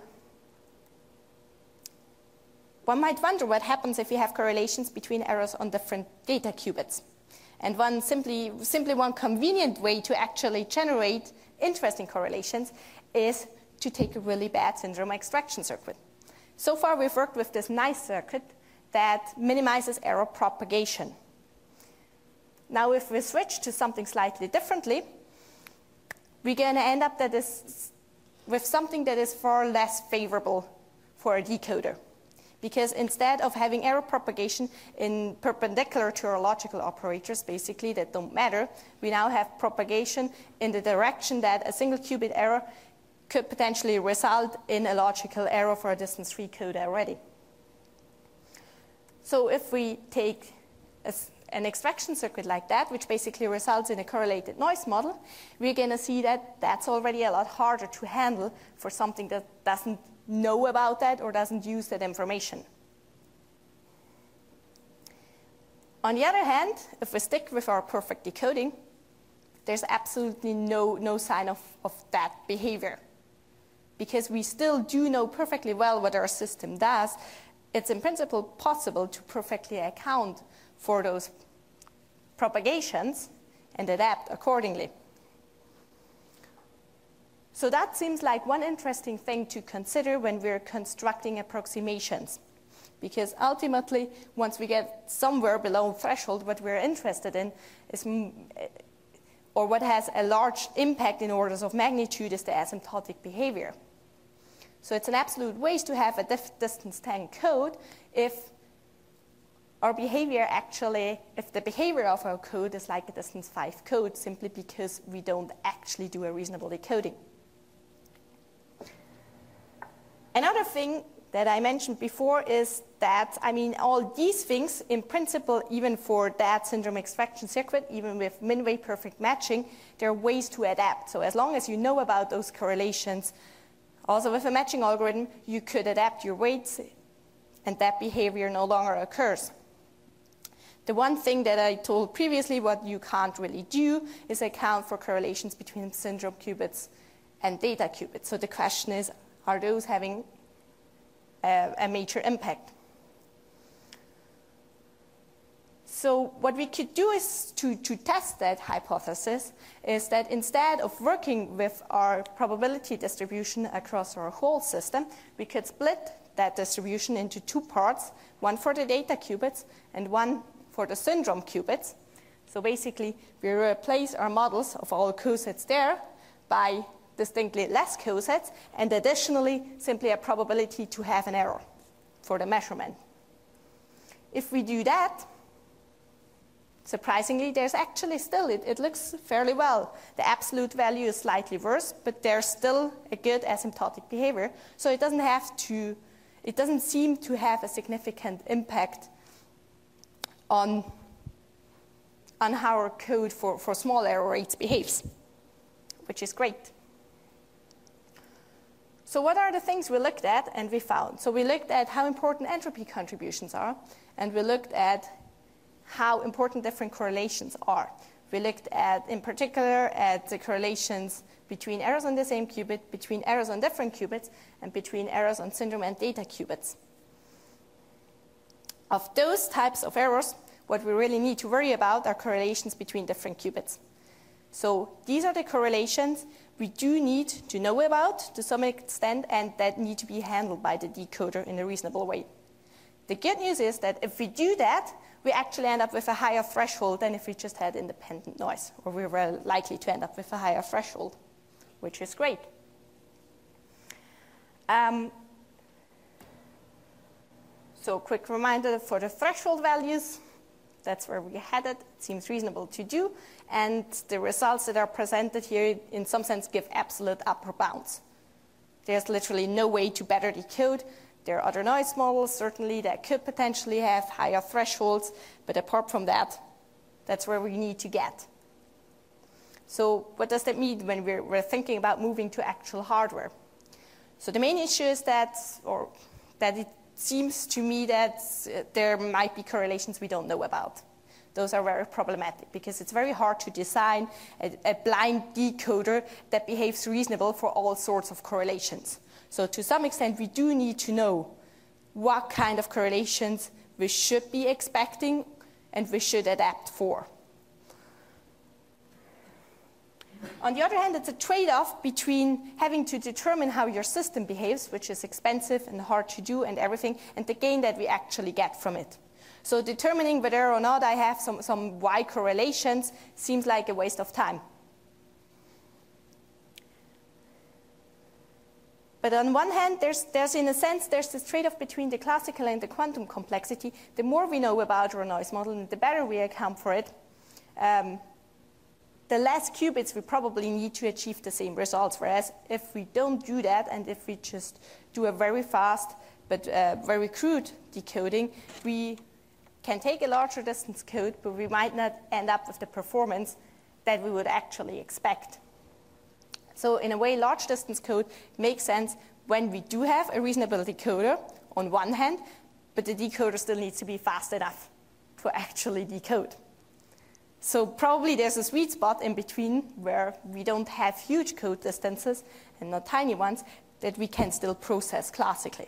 one might wonder what happens if we have correlations between errors on different data qubits. And one simply, simply one convenient way to actually generate interesting correlations is to take a really bad syndrome extraction circuit. So far, we've worked with this nice circuit that minimizes error propagation. Now, if we switch to something slightly differently, we're going to end up that is with something that is far less favorable for a decoder. Because instead of having error propagation in perpendicular to our logical operators, basically, that don't matter, we now have propagation in the direction that a single qubit error could potentially result in a logical error for a distance three code already. So if we take a an extraction circuit like that, which basically results in a correlated noise model, we're going to see that that's already a lot harder to handle for something that doesn't know about that or doesn't use that information. On the other hand, if we stick with our perfect decoding, there's absolutely no, no sign of, of that behavior. Because we still do know perfectly well what our system does, it's in principle possible to perfectly account for those propagations and adapt accordingly. So that seems like one interesting thing to consider when we're constructing approximations. Because ultimately, once we get somewhere below threshold, what we're interested in is, or what has a large impact in orders of magnitude, is the asymptotic behavior. So it's an absolute waste to have a diff distance ten code if our behavior actually, if the behavior of our code is like a distance five code, simply because we don't actually do a reasonable decoding. Another thing that I mentioned before is that, I mean, all these things, in principle, even for that syndrome extraction circuit, even with min-way perfect matching, there are ways to adapt. So as long as you know about those correlations, also with a matching algorithm, you could adapt your weights, and that behavior no longer occurs. The one thing that I told previously, what you can't really do, is account for correlations between syndrome qubits and data qubits. So the question is, are those having a, a major impact? So what we could do is to, to test that hypothesis is that instead of working with our probability distribution across our whole system, we could split that distribution into two parts, one for the data qubits and one for the syndrome qubits. So basically, we replace our models of all cosets there by distinctly less cosets, and additionally, simply a probability to have an error for the measurement. If we do that, surprisingly, there's actually still, it, it looks fairly well. The absolute value is slightly worse, but there's still a good asymptotic behavior. So it doesn't have to, it doesn't seem to have a significant impact on, on how our code for, for small error rates behaves, which is great. So what are the things we looked at and we found? So we looked at how important entropy contributions are, and we looked at how important different correlations are. We looked at, in particular, at the correlations between errors on the same qubit, between errors on different qubits, and between errors on syndrome and data qubits. Of those types of errors, what we really need to worry about are correlations between different qubits. So these are the correlations we do need to know about to some extent, and that need to be handled by the decoder in a reasonable way. The good news is that if we do that, we actually end up with a higher threshold than if we just had independent noise, or we were likely to end up with a higher threshold, which is great. Um, so quick reminder for the threshold values. That's where we headed. It seems reasonable to do. And the results that are presented here, in some sense, give absolute upper bounds. There's literally no way to better decode. There are other noise models, certainly, that could potentially have higher thresholds. But apart from that, that's where we need to get. So what does that mean when we're, we're thinking about moving to actual hardware? So the main issue is that, or that it seems to me that uh, there might be correlations we don't know about. Those are very problematic because it's very hard to design a, a blind decoder that behaves reasonable for all sorts of correlations. So to some extent, we do need to know what kind of correlations we should be expecting and we should adapt for. On the other hand, it's a trade-off between having to determine how your system behaves, which is expensive and hard to do and everything, and the gain that we actually get from it. So determining whether or not I have some, some Y correlations seems like a waste of time. But on one hand, there's, there's in a sense, there's this trade-off between the classical and the quantum complexity. The more we know about our noise model, and the better we account for it, um, the less qubits we probably need to achieve the same results. Whereas if we don't do that, and if we just do a very fast but uh, very crude decoding, we can take a larger distance code, but we might not end up with the performance that we would actually expect. So in a way, large distance code makes sense when we do have a reasonable decoder on one hand, but the decoder still needs to be fast enough to actually decode. So probably there's a sweet spot in between where we don't have huge code distances and not tiny ones that we can still process classically.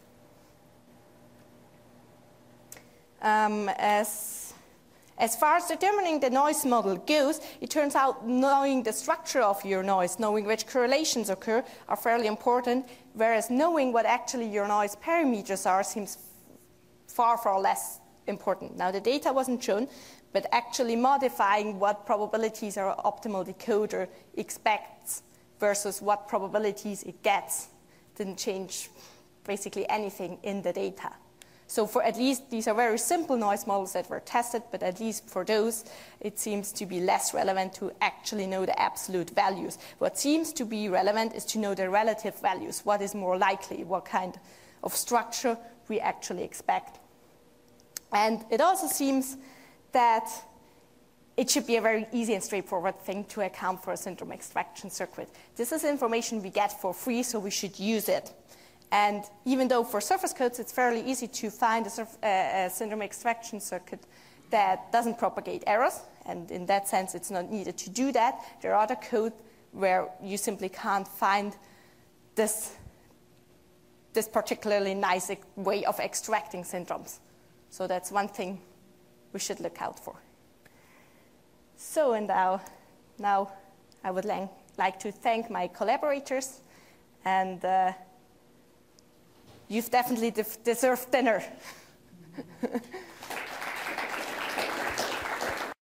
Um, as, as far as determining the noise model goes, it turns out knowing the structure of your noise, knowing which correlations occur, are fairly important, whereas knowing what actually your noise parameters are seems far, far less important. Now, the data wasn't shown, but actually modifying what probabilities our optimal decoder expects versus what probabilities it gets, didn't change basically anything in the data. So for at least, these are very simple noise models that were tested, but at least for those, it seems to be less relevant to actually know the absolute values. What seems to be relevant is to know the relative values. What is more likely? What kind of structure we actually expect? And it also seems that it should be a very easy and straightforward thing to account for a syndrome extraction circuit. This is information we get for free, so we should use it. And even though for surface codes it's fairly easy to find a, surf, uh, a syndrome extraction circuit that doesn't propagate errors, and in that sense it's not needed to do that, there are other code where you simply can't find this, this particularly nice way of extracting syndromes. So that's one thing we should look out for. So, and now, now I would like to thank my collaborators, and uh, you've definitely de- deserved dinner.